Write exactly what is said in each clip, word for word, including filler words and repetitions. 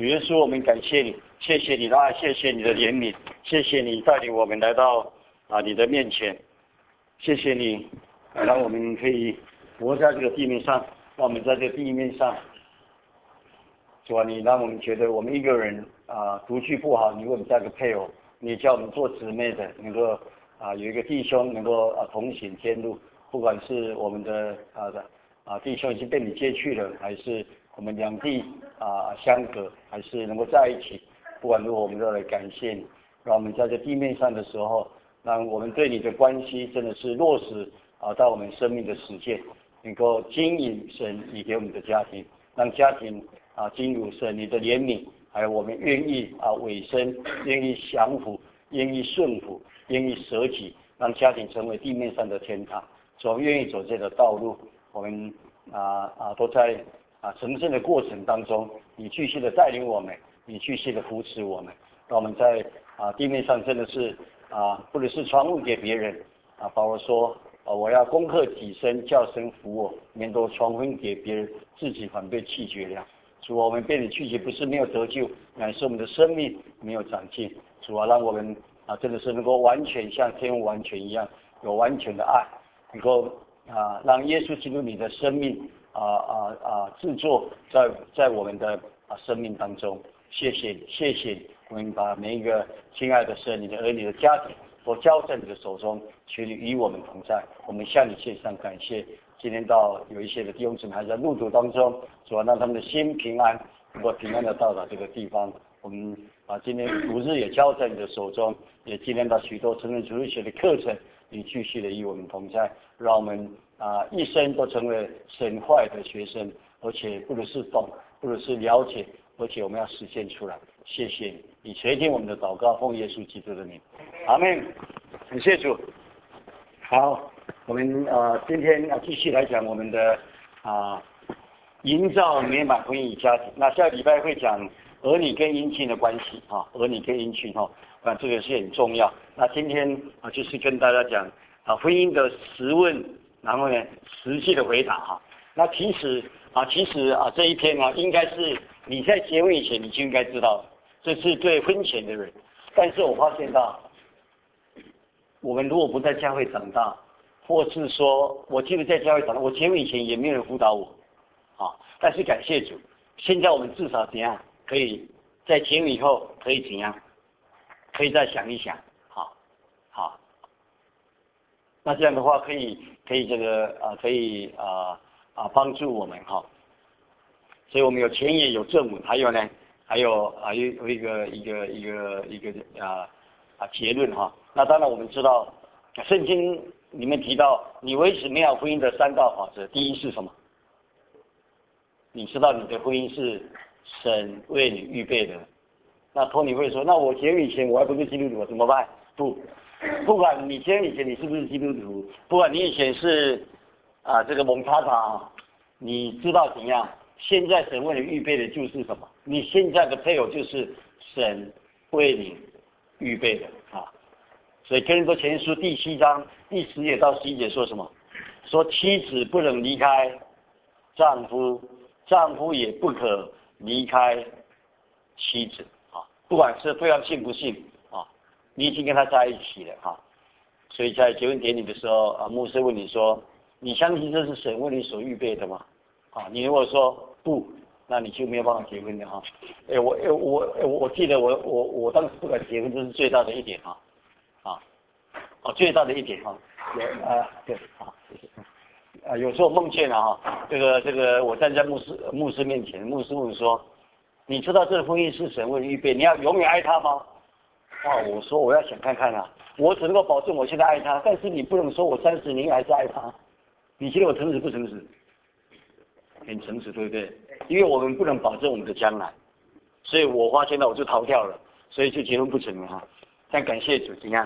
主耶稣，我们感谢你，谢谢你的爱，谢谢你的怜悯，谢谢你带领我们来到啊你的面前，谢谢你，啊、让我们可以活在这个地面上，让我们在这个地面上，主啊，你让我们觉得我们一个人啊独居不好，你为我们加个配偶，你叫我们做姊妹的，能够啊有一个弟兄能够啊同行天路，不管是我们的啊的啊弟兄已经被你接去了，还是我们两地啊相隔，还是能够在一起，不管如何，我们都来感谢你，让我们在这地面上的时候，让我们对你的关系真的是落实啊到我们生命的实践，能够经营神你给我们的家庭，让家庭啊经入神你的怜悯，还有我们愿意啊委身，愿意降服，愿意顺服，愿意舍己，让家庭成为地面上的天堂。所以愿意走这个道路，我们啊啊都在啊成圣的过程当中，你继续的带领我们，你继续的扶持我们，让我们在啊地面上真的是啊或者是传物给别人啊。保罗说啊我要攻克己身，叫神服我，免得传分给别人，自己反被弃绝了。主啊，我们被你拒绝不是没有得救，乃是我们的生命没有长进。主啊，让我们啊真的是能够完全像天父完全一样，有完全的爱，能够啊让耶稣基督你的生命啊啊啊制作在在我们的啊生命当中。谢谢你，谢谢你，我们把每一个亲爱的神、你的儿女的家庭都交在你的手中，求你与我们同在。我们向你献上感谢。今天到有一些的弟兄姊妹还在路途当中，主要让他们的心平安，能够平安的到达这个地方。我们把今天主日也交在你的手中，也纪念到许多成人主日学的课程，你继续的与我们同在，让我们啊一生都成为神话的学生，而且不只是懂，不只是了解，而且我们要实现出来。谢谢你，你垂听我们的祷告，奉耶稣基督的名，阿们。感谢主。好，我们呃今天啊继续来讲我们的啊营造美满婚姻与家庭。那下个礼拜会讲儿女跟姻亲的关系啊，儿女跟姻亲哈，啊这个是很重要。那今天啊就是跟大家讲啊婚姻的实问，然后呢实际的回答哈。那其实啊其实啊这一篇呢、啊、应该是你在结婚以前你就应该知道，这是对婚前的人。但是我发现到，我们如果不在教会长大，或是说我记得在教会长大，我结婚以前也没有人辅导我啊。但是感谢主，现在我们至少怎样可以在结婚以后可以怎样，可以再想一想，好，好。那这样的话可以可以这个啊可以啊啊帮助我们哈。所以我们有前言有正文，还有呢还有啊有有一个一个一个一个啊啊结论哈。那当然我们知道圣经里面提到你维持美好婚姻的三大法则，第一是什么？你知道你的婚姻是神为你预备的。那托尼会说，那我结婚以前我还不是基督徒怎么办？不，不管你结婚以前你是不是基督徒，不管你以前是啊这个蒙查查，你知道怎样？现在神为你预备的就是什么？你现在的配偶就是神为你预备的啊。所以哥林多前书第七章第十节到十一节说什么？说妻子不能离开丈夫，丈夫也不可离开妻子啊。不管是对方信不信啊，你已经跟他在一起了啊。所以在结婚典礼的时候啊，牧师问你说：“你相信这是神为你所预备的吗？”啊，你如果说不，那你就没有办法结婚的哈。哎，我我我我记得我我我当时不敢结婚，这是最大的一点哈。啊，哦，最大的一点哈，有啊，对，好，谢谢。啊，有时候梦见了哈，这个这个，我站在牧师牧师面前，牧师问说：“你知道这个婚姻是神为你预备，你要永远爱他吗？”啊，我说我要想看看啊，我只能够保证我现在爱他，但是你不能说我三十年还是爱他。你觉得我诚实不诚实？很诚实，对不对？因为我们不能保证我们的将来，所以我发现到我就逃掉了，所以就结婚不成了哈。但感谢主，怎样？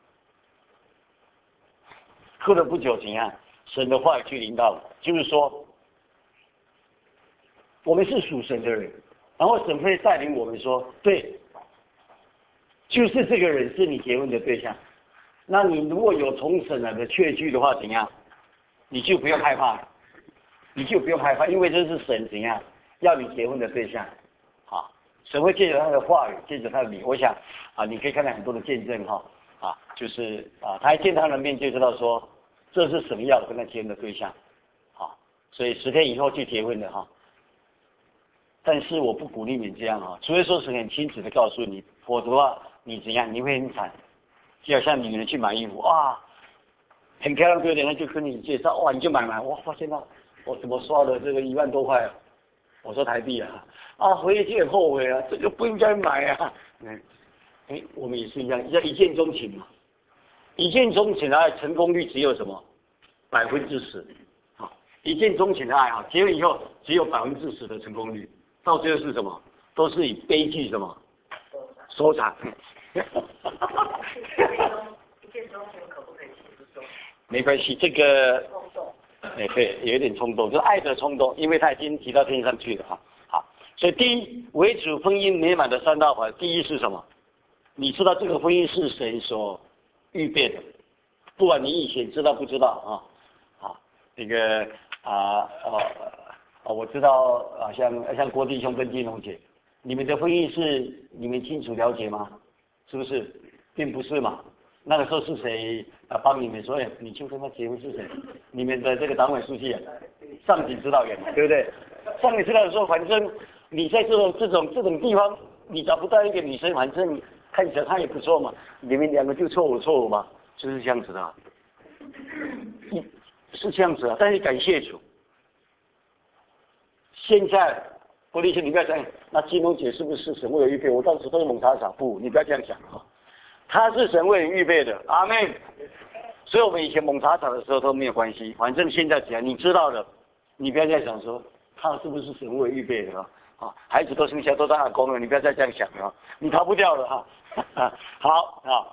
过了不久，怎样？神的话语去领导我，就是说，我们是属神的人，然后神会带领我们说，对，就是这个人是你结婚的对象。那你如果有从神来的确据的话，怎样？你就不用害怕了，你就不用害怕，因为这是神怎样要你结婚的对象。好， 神会借着他的话语，借着他的理，我想啊，你可以看到很多的见证哈，啊，就是啊，他一见他的面就知道说这是神要跟他结婚的对象，啊，所以十天以后就结婚的哈。但是我不鼓励你这样啊，除非说是很清楚的告诉你，否则的话你怎样你会很惨，就好像女人去买衣服哇，很漂亮对不对？那就跟你介绍哇，你就买买，哇，发现到我怎么刷了这个一万多块啊？我说台币啊，啊，回去很后悔啊，这个不应该买啊。嗯，哎，我们也是一样，要一见钟情嘛，一见钟情的爱成功率只有什么百分之十，啊，一见钟情的爱啊，结婚以后只有百分之十的成功率。到最后是什么？都是以悲剧什么收场。一见钟情可不可以收？没关系，这个冲动，哎对，有点冲动，就是爱的冲动，因为他已经提到天上去了哈。好，所以第一，维持婚姻美满的三大法，第一是什么？你知道这个婚姻是谁所预备的？不管你以前知道不知道啊，好，那个啊呃。啊，我知道啊，像像郭弟兄跟金龙姐，你们的婚姻是你们清楚了解吗？是不是？并不是嘛。那个时候是谁啊帮你们说？哎，你就跟他结婚是谁？你们的这个党委书记啊，上级指导员，对不对？上级指导员说，反正你在这种这种这种地方，你找不到一个女生，反正看起来她也不错嘛，你们两个就凑合凑合嘛，就是这样子的、啊。是这样子啊，但是感谢主。现在，郭立兄，你不要讲，那金龙姐是不是神为我预备？我当时都是猛查查，不，你不要这样想啊，她是神为你预备的，阿妹。所以我们以前猛查查的时候都没有关系，反正现在只要你知道了，你不要再想说她是不是神为预备的啊？啊，孩子都生下都当阿公了，你不要再这样想了，你逃不掉了哈、啊。好啊。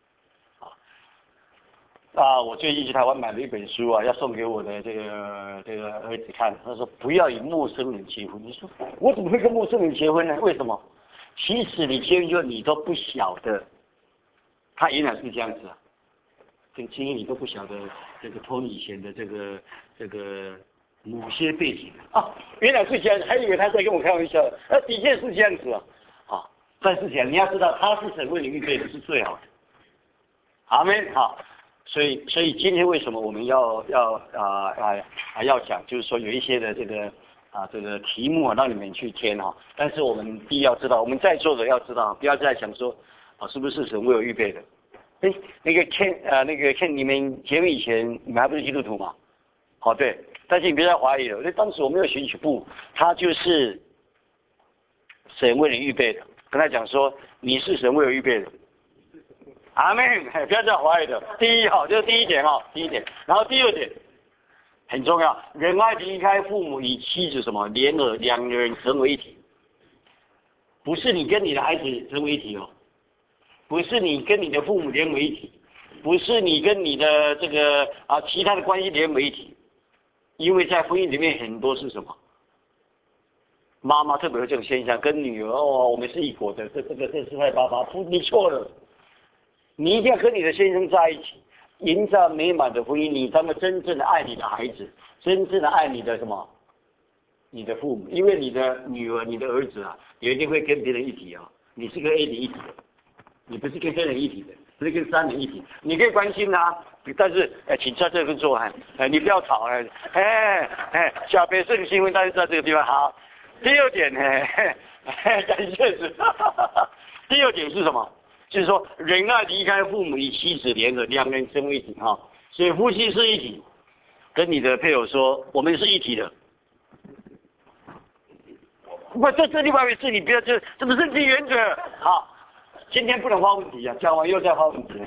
啊，我最近去台湾买了一本书啊，要送给我的这个这个儿子看。他说不要与陌生人结婚。你说我怎么会跟陌生人结婚呢？为什么？其实你结婚以后你都不晓得，他原来是这样子啊。这个经验你都不晓得，这个托你以前的这个这个某些背景啊，原来是这样，还以为他在跟我开玩笑。那的确是这样子啊。啊，但是讲你要知道，他是神为你预备的是最好的。阿们，好。所以，所以今天为什么我们要要啊啊啊要讲，就是说有一些的这个啊这个题目啊，让你们去填哈。但是我们第一要知道，我们在座的要知道，不要再想说啊是不是神为我预备的。哎，那个 Ken 啊那个 Ken，你们结婚以前你们还不是基督徒吗？好，对，但是你别再怀疑了，因为当时我没有选取部，他就是神为你预备的，跟他讲说你是神为我预备的。阿门，不要再怀疑的。第一哈，这是第一点哈，第一点。然后第二点很重要，仁爱离开父母与妻子什么联合，两个人成为一体。不是你跟你的孩子成为一体哦，不是你跟你的父母连为一体，不是你跟你的这个啊其他的关系连为一体。因为在婚姻里面很多是什么？妈妈特别有这种现象，跟女儿哦，我们是一国的，这这个这是害爸爸，不，你错了。你一定要跟你的先生在一起，营造美满的婚姻，你才能真正的爱你的孩子，真正的爱你的什么？你的父母，因为你的女儿、你的儿子啊，有一定会跟别人一体啊。你是跟 A 的一体的，你不是跟三人一体的，不是跟三人一体。你可以关心他，但是哎，请在这边坐哎，哎，你不要吵哎，哎哎，小别胜新婚，但是在这个地方好。第二点呢，感谢主。第二点是什么？就是说，仁爱离开父母与妻子联合，两人成为一体哈。所以夫妻是一体，跟你的配偶说，我们是一体的。不，这这另外一回事，你不要这这不是基原则。好，今天不能发问题啊，讲完又再发问题。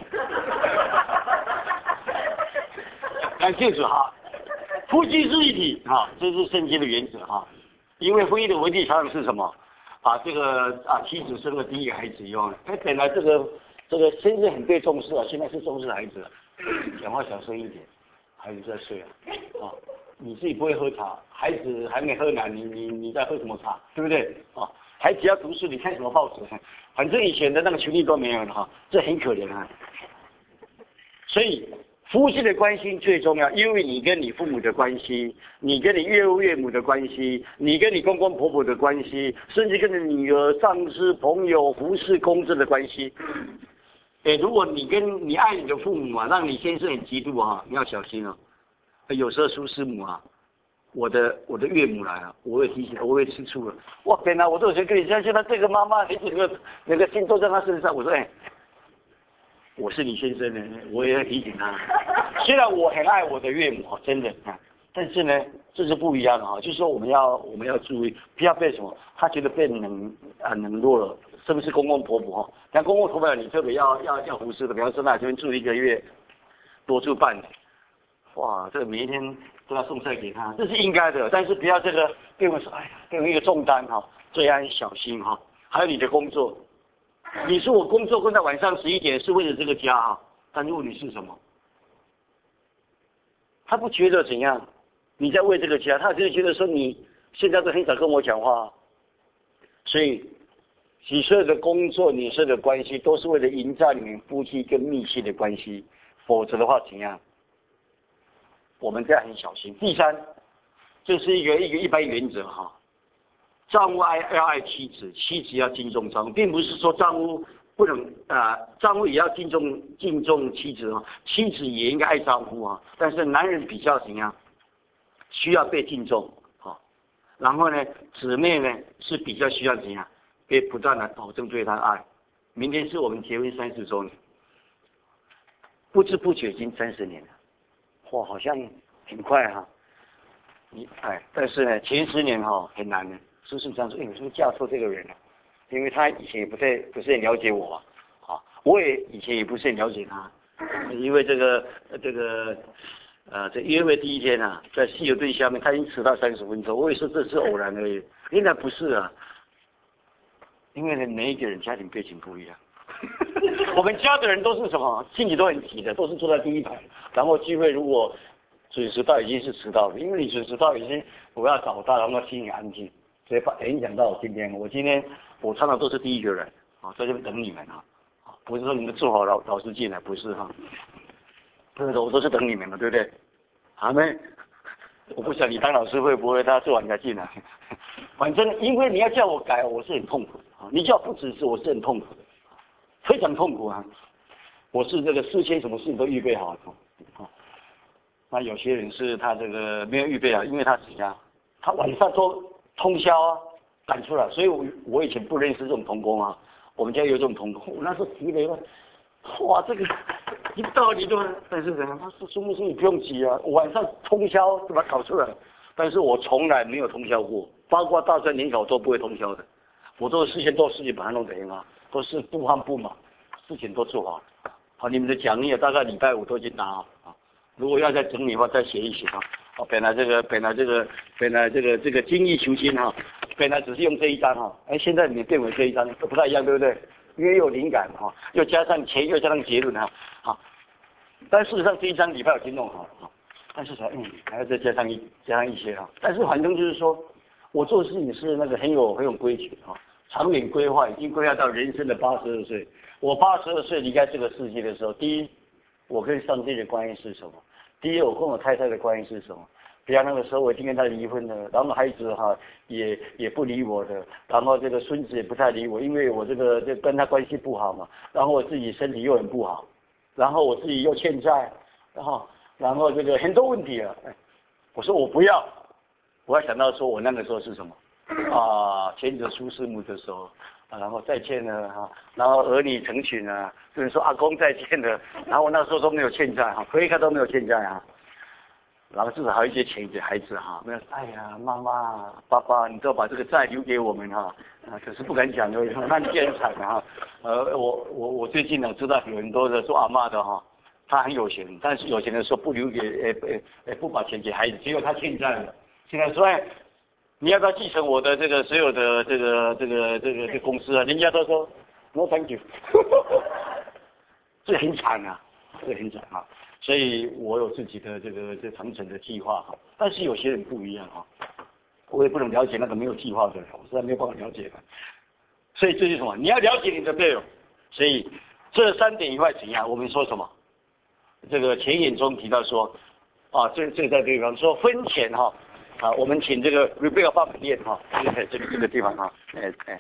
感谢主哈，夫妻是一体哈，这是圣经的原则哈。因为婚姻的文体常常是什么？啊，这个啊，妻子生了第一个孩子以后，他本来这个这个先生很被重视啊，现在是重视孩子了，讲话小声一点，孩子在睡啊，啊，你自己不会喝茶，孩子还没喝奶，你你你在喝什么茶，对不对？啊，孩子要读书，你看什么报纸？反正以前的那个权利都没有了哈，这很可怜啊。所以夫妻的关系最重要，因为你跟你父母的关系，你跟你岳父岳母的关系，你跟你公公婆婆的关系，甚至跟你女儿、上司、朋友、服侍、公司的关系。哎，如果你跟你爱你的父母啊，让你先生很嫉妒啊，你要小心哦。有时候苏师母啊，我的我的岳母来啊，我会提醒，我会吃醋了。哇，天哪，我都有跟你相信他这个妈妈，你整个那个心都在他身上。我说，哎。我是你先生呢，我也要提醒他。虽然我很爱我的岳母，真的啊，但是呢，这是不一样的哈。就是说，我们要我们要注意，不要被什么，他觉得被冷啊冷落了，是不是公公婆婆哈？但公公婆婆你特别要要要服侍的，比方说那这边住一个月，多住半年，哇，这个每一天都要送菜给他，这是应该的。但是不要这个变为说，哎呀，变成一个重担哈，这样很小心哈。还有你的工作。你说我工作工到晚上十一点是为了这个家啊，但是问题是什么？他不觉得怎样？你在为这个家，他就觉得说你现在都很少跟我讲话，所以你所有的工作、你所有的关系都是为了营造你们夫妻跟密切的关系，否则的话怎样？我们这样很小心。第三，这是一个一个一般原则哈。丈夫爱要爱妻子，妻子要敬重丈夫，并不是说丈夫不能啊、呃，丈夫也要敬重敬重妻子啊，妻子也应该爱丈夫啊。但是男人比较怎样，需要被敬重啊。然后呢，姊妹呢是比较需要怎样，被不断的保证对他的爱。明天是我们结婚三十周年，不知不觉已经三十年了，哇，好像很快哈、啊。你哎，但是呢，前十年哈、哦、很难的。事实上说，哎，你是不是嫁错这个人了？因为他以前也不太不是很了解我啊，啊，我也以前也不是很了解他，因为这个这个呃，这约会第一天啊，在汽油队下面，他已经迟到三十分钟，我也说这是偶然而已，应该不是啊，因为呢，每一个人家庭背景不一样。我们家的人都是什么，心里都很急的，都是坐在第一排，然后聚会如果准时到已经是迟到了，因为你准时到已经我要找到，然后心里安静。所以影响到我今天，我今天我常常都是第一个人啊，在这边等你们啊，不是说你们做好老老师进来，不是哈，不是我都是等你们的，对不对？阿妹，我不想你当老师会不会他做完才进来？反正因为你要叫我改，我是很痛苦啊，你叫不指示，我是很痛苦，非常痛苦啊。我是这个事先什么事情都预备好了啊。那有些人是他这个没有预备好，因为他怎样，他晚上都通宵啊，赶出来，所以我我以前不认识这种童工啊，我们家有这种童工，我那时候急了，哇，这个一道理都，但是人他是兄弟你不用急啊，我晚上通宵把它搞出来，但是我从来没有通宵过，包括大专联考都不会通宵的，我都是事先做事情把它弄得很好，都是不慌不忙，事情都做好。好，你们的讲义大概礼拜五都已经拿好啊，如果要再整理的话，再写一写啊。哦，本来这个，本来这个，本来这个这个精益求精哈，本来只是用这一张哈，哎，现在你变为这一张都不太一样，对不对？因为有灵感哈，又加上前，又加上结论哈，好，但事实上这一张礼拜已经弄好了哈，但是才嗯还要再加上一加上一些哈，但是反正就是说，我做事情是那个很有很有规矩哈，长远规划已经规划到人生的八十二岁，我八十二岁离开这个世界的时候，第一，我跟上帝的关系是什么？第一，我跟我太太的关系是什么？比方那个时候我已经跟他离婚了，然后孩子哈也也不理我的，然后这个孙子也不太理我，因为我这个这跟他关系不好嘛，然后我自己身体又很不好，然后我自己又欠债，然后然后这个很多问题啊，我说我不要，我还想到说我那个时候是什么啊，牵着苏师母的手。啊，然后再见了哈，然后儿女成群啊，就是说阿公再见了，然后我那时候都没有欠债哈，回看都没有欠债啊，然后至少还有一些钱给孩子哈，没有，哎呀，妈妈、爸爸，你都把这个债留给我们哈，啊，可是不敢讲而已，那你就很惨了哈，呃，我我我最近呢知道有很多的做阿嬷的哈，他很有钱，但是有钱的时候不留给，诶诶诶，不把钱给孩子，结果他欠债了，现在说哎。你要不要继承我的这个所有的这个这个这个这个公司啊？人家都说 no thank you， 这很惨啊，这很惨啊。所以我有自己的这个这长程的计划哈，但是有些人不一样哈，我也不能了解那个没有计划的人，我实在没有办法了解的。所以这是什么？你要了解你的配偶。所以这三点以外怎样？我们说什么？ 这个前言中提到说，啊，这这在地方说婚前哈，啊，我们请这个 Rebecca 帮我们念哈，这个这个这个地方哈，哎哎。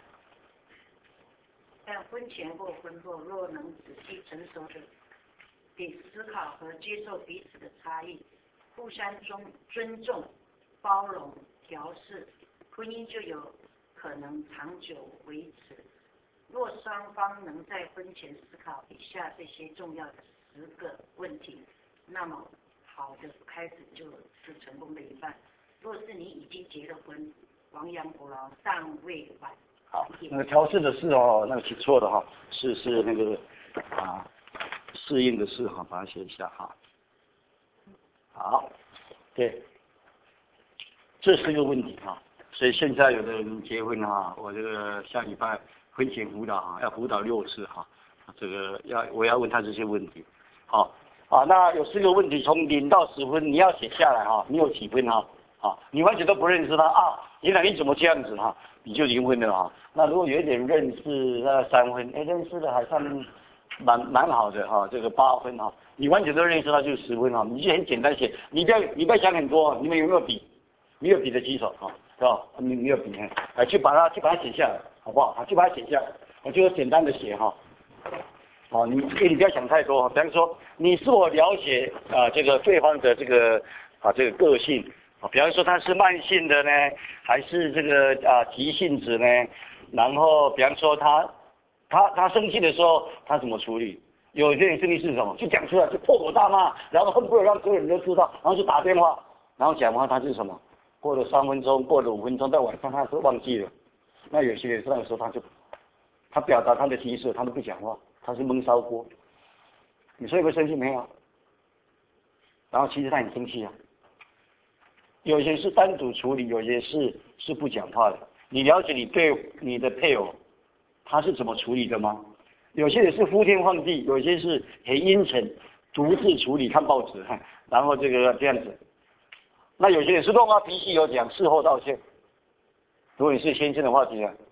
但婚前或婚后，若能仔细成熟的地思考和接受彼此的差异，互相尊尊重、包容、调试，婚姻就有可能长久维持。若双方能在婚前思考以下这些重要的十个问题，那么好的开始就是成功的一半。若是你已经结了婚，亡羊补牢，尚未晚。 好，那个调试的事哦，那个写错了哈，是是那个啊，适应的事哈，把它写一下哈。好，对，这是一个问题哈，所以现在有的人结婚哈，我这个下礼拜婚前辅导啊，要辅导六次哈，这个要我要问他这些问题，好啊，那有四个问题，从零到十分你要写下来哈，你有几分哈？啊，你完全都不认识他啊，原来你怎么这样子哈？你就离婚了哈。那如果有一点认识，那三分，哎，认识的还算蛮蛮好的哈，这个八分哈。你完全都认识他就十分哈，你就很简单写，你不要你不要想很多，你们有没有笔？没有笔的举手哈，是吧？你没有笔，哎，去把它去把它写下来，好不好？好，去把它写下来，我就简单的写哈。哦，你你不要想太多，比方说你是否了解啊这个对方的这个啊这个个性。比方说他是慢性的呢，还是这个啊急性子呢？然后比方说他他他生气的时候他怎么处理？有些人生气是什么？就讲出来，就破口大骂，然后恨不得让所有人都知道，然后就打电话，然后讲完他是什么？过了三分钟，过了五分钟，到晚上他是忘记了。那有些人那个时候他就他表达他的情绪，他都不讲话，他是闷烧锅。你说有没有生气没有？然后其实他很生气啊。有些是单独处理，有些是是不讲话的。你了解你对你的配偶他是怎么处理的吗？有些人是呼天唤地，有些是很阴沉，独自处理看报纸，然后这个这样子。那有些人是乱发脾气，有讲事后道歉。如果你是先生的话，怎样？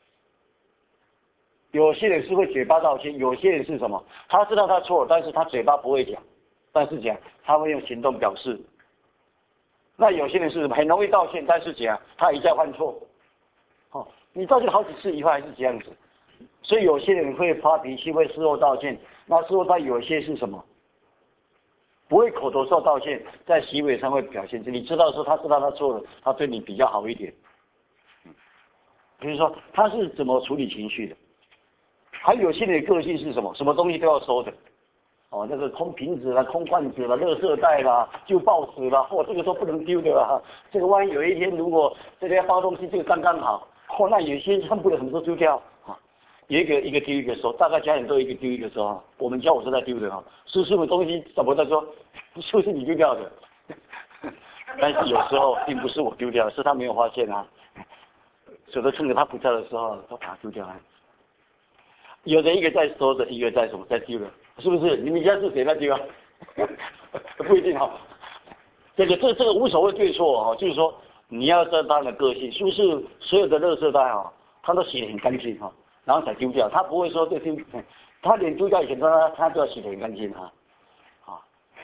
有些人是会嘴巴道歉，有些人是什么？他知道他错了，但是他嘴巴不会讲，但是讲他会用行动表示。那有些人是很容易道歉，但是怎样？他一再犯错。哦，你道歉好几次以后还是这样子。所以有些人会发脾气，会事后道歉。那事后他有些是什么？不会口头上道歉，在行为上会表现出。你知道说他知道他错了，他对你比较好一点。比如说他是怎么处理情绪的？还有些人的个性是什么？什么东西都要收的。哦，那个空瓶子啦、空罐子啦、垃圾袋啦、旧报纸啦，或、哦、这个都不能丢的啦。这个万一有一天如果这个要包东西，这个刚刚好，哦，那有些恨不得很多丢掉啊。有一个一个丢一个收，大概家人都一个丢一个收啊。我们家我是在丢的哈，叔叔的东西怎么在说？是不是你丢掉的？但是有时候并不是我丢掉，是他没有发现啊。有的趁着他不在的时候，都把它丢掉了。有的一个在收着，一个在什么在丢的。是不是？你们家是谁在丢啊？不一定哈。这个这这个无所谓对错哈，就是说你要知道他的个性，是不是所有的垃圾袋哈，他都洗得很干净哈，然后才丢掉，他不会说这丢，他连丢掉以前他他都要洗得很干净哈。啊。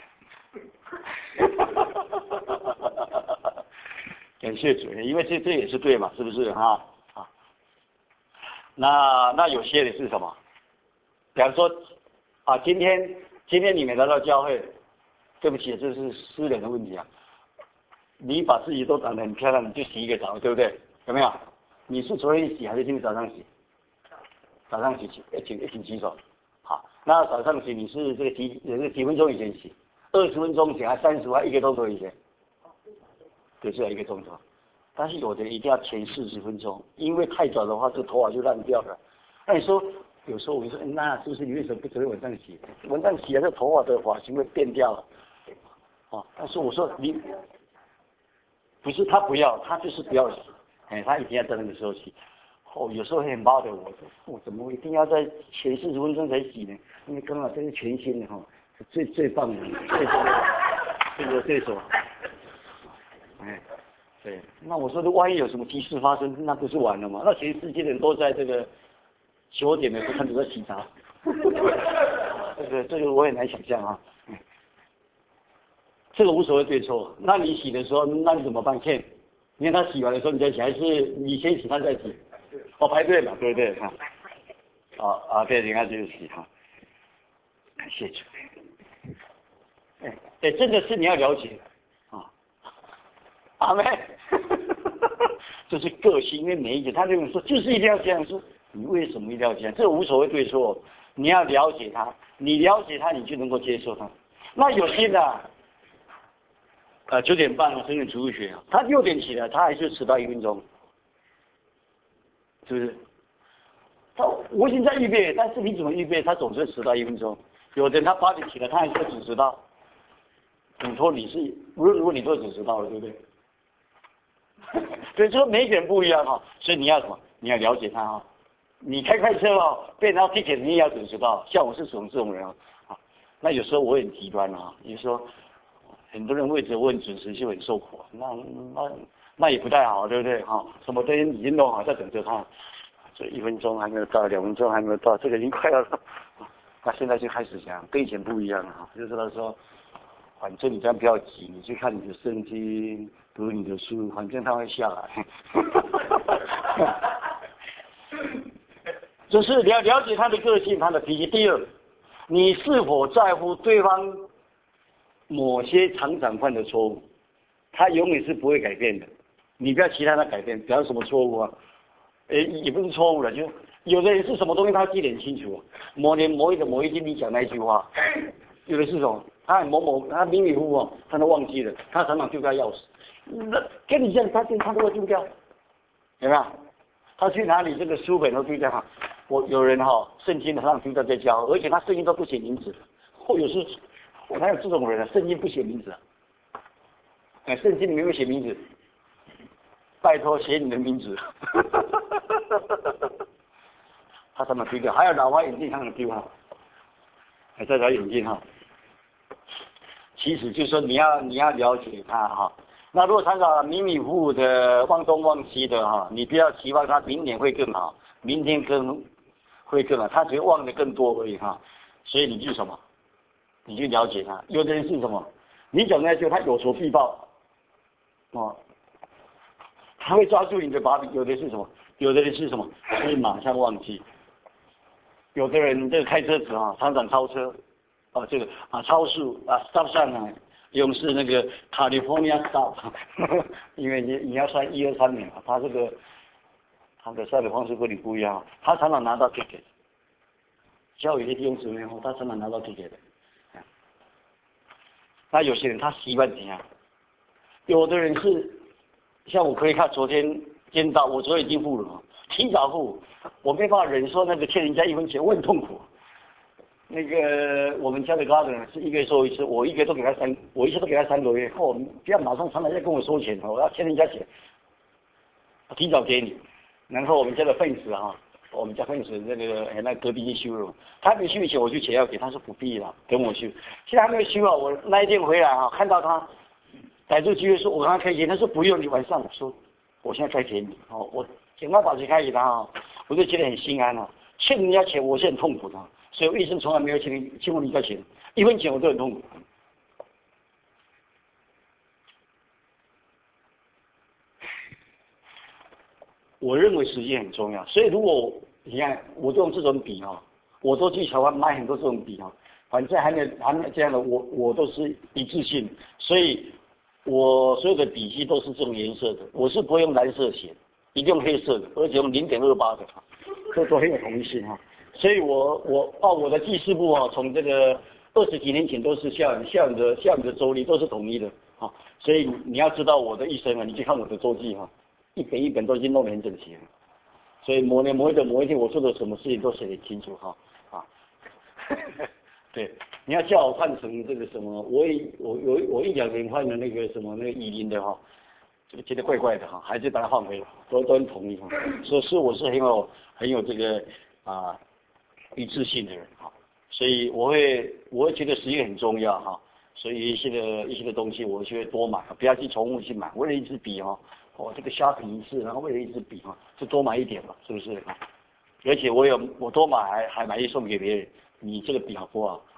感谢主，因为这这也是对嘛，是不是哈？啊。那那有些人是什么？比方说。啊，今天今天你没来到教会，对不起，这是私人的问题啊。你把自己都长得很漂亮，你就洗一个澡，对不对？有没有？你是昨天洗还是今天早上洗？早上洗，请请请洗手。好，那早上洗你是这个几也是几分钟以前洗？二十分钟前还三十还一个钟头以前？对，是要一个钟头。但是有的人一定要前四十分钟，因为太早的话，这头发就烂掉了。那你说？有时候我就说，那是不是你为什么不昨天晚上洗？晚上洗了，这头发的发型会变掉了。哦，但是我说你不是他不要，他就是不要洗，哎，他一定要在那个时候洗。哦，有时候很骂的我，我怎么一定要在前四十分钟才洗呢？因为刚好这是全新的哈，最最棒的，最棒的这个对手。哎，对，那我说的万一有什么急事发生，那不是完了吗？那全世界的人都在这个。九点的时候他就在洗澡， 这个这个我也难想象啊。这个无所谓对错。那你洗的时候，那你怎么办？欠，因为他洗完的时候你再洗，还是你先洗他再洗？哦，排队嘛，对不对？哈。啊啊，对，人家就是洗哈。感谢主。哎哎，真的是你要了解啊。阿妹，这是个性，因为每一个他这种说就是一定要这样说，你为什么一定要这样？这无所谓对错，你要了解他，你了解他，你就能够接受他。那有些呢，呃，九点半了，申请主日学，他六点起来，他还是迟到一分钟，是不是？他我已经在预备，但是你怎么预备？他总是迟到一分钟。有的人他八点起来，他还是只迟到。你说你是，如果如果你都只迟到了，对不对？所以说每个人不一样哈，所以你要什么？你要了解他哈。你开快车哦，被人家 ticket 你也要准时到。像我是属于这种人啊，那有时候我很极端啊，有时候很多人为着我很准时就很受苦，那那那也不太好，对不对哈？什么都已经弄好，在等着他。这一分钟还没有到，两分钟还没有到，这个已经快要到。那现在就开始讲，跟以前不一样了哈，就是他说，反正你这样不要急，你去看你的圣经，读你的书，反正他会下来。就是你要了解他的个性，他的脾气。第二，你是否在乎对方某些常常犯的错误？他永远是不会改变的，你不要期待他改变。比方什么错误啊？诶，也不是错误了，就有的人是什么东西他记得很清楚、啊，某年某一个某一天你讲那一句话，有的是什么，他很某某他迷迷糊糊、啊，他都忘记了，他常常丢掉钥匙，那跟你这样他他都会丢掉，有没有？他去哪里这个书本都丢掉，我有人哈、哦，圣经常常丢掉在家，而且他圣经都不写名字，或有时我哪有这种人啊？圣经不写名字啊？哎，圣经里面没有写名字。拜托写你的名字，他怎么丢掉？还有老花眼镜他能丢哈？还在找眼镜哈？其实就是说你要你要了解他哈。那如果常常迷迷糊糊的忘东忘西的哈，你不要期望他明年会更好，明天更会更好，他只会忘得更多而已哈。所以你就什么？你就了解他。有的人是什么？你讲那句他有仇必报，哦。他会抓住你的把柄，有的是什么？有的人是什么？会马上忘记。有的人这个开车子啊，常常超车，啊这个啊超速啊 stop sign 啊，用是那个 California stop， 因为你你要算一二三年啊，他这个他的赛的方式跟你不一样，他常常拿到 ticket。教有些弟兄姊妹后，他常常拿到 ticket 的。那有些人他习惯怎样？有的人是。像我可以看昨天见到，我昨天已经付了，提早付，我没办法忍受那个欠人家一分钱，我很痛苦。那个我们家的 garden 是一个月收一次，我一个月都给他三，我一次都给他三个月，后不要马上常常再跟我收钱，我要欠人家钱，提早给你。然后我们家的 fence 啊，我们家 fence 那个那隔壁去修了，他没修以前我就钱要给他，说不必了，等我修。现在还没有修啊，我那一天回来啊，看到他。逮住机会说，我刚刚开钱，他说不用，你晚上我说，我现在开给你，哦，我想办法去开给他啊，我就觉得很心安啊。欠人家钱，我是很痛苦的，所以我一生从来没有欠欠过人家钱，一分钱我都很痛苦。我认为时间很重要，所以如果你看我用这种笔啊，我都去台湾买很多这种笔啊，反正还没还没这样的，我我都是一致性，所以。我所有的笔记都是这种颜色的，我是不会用蓝色写，一定用黑色的，而且用零点二八的，这都很有统一性哈。所以我我哦我的记事簿啊，从这个二十几年前都是像像的像的周历都是统一的啊，所以你要知道我的一生啊，你去看我的周记哈，一本一本都已经弄得很整齐了。所以某年某一个某一天我做的什么事情都写得清楚哈啊。对，你要叫我换成这个什么，我也我我我一两年换的那个什么那个语音的哈，这个觉得怪怪的哈，还是把它换回来，都都很统一哈。所以是我是很有很有这个啊一致性的人哈，所以我会我会觉得时间很重要哈，所以一些的一些的东西我就会多买，不要去重复去买，为了一支笔哈，我这个虾皮一次，然后为了一支笔哈，就多买一点嘛，是不是？而且我有我多买还还买一送给别人。你这个笔好不好？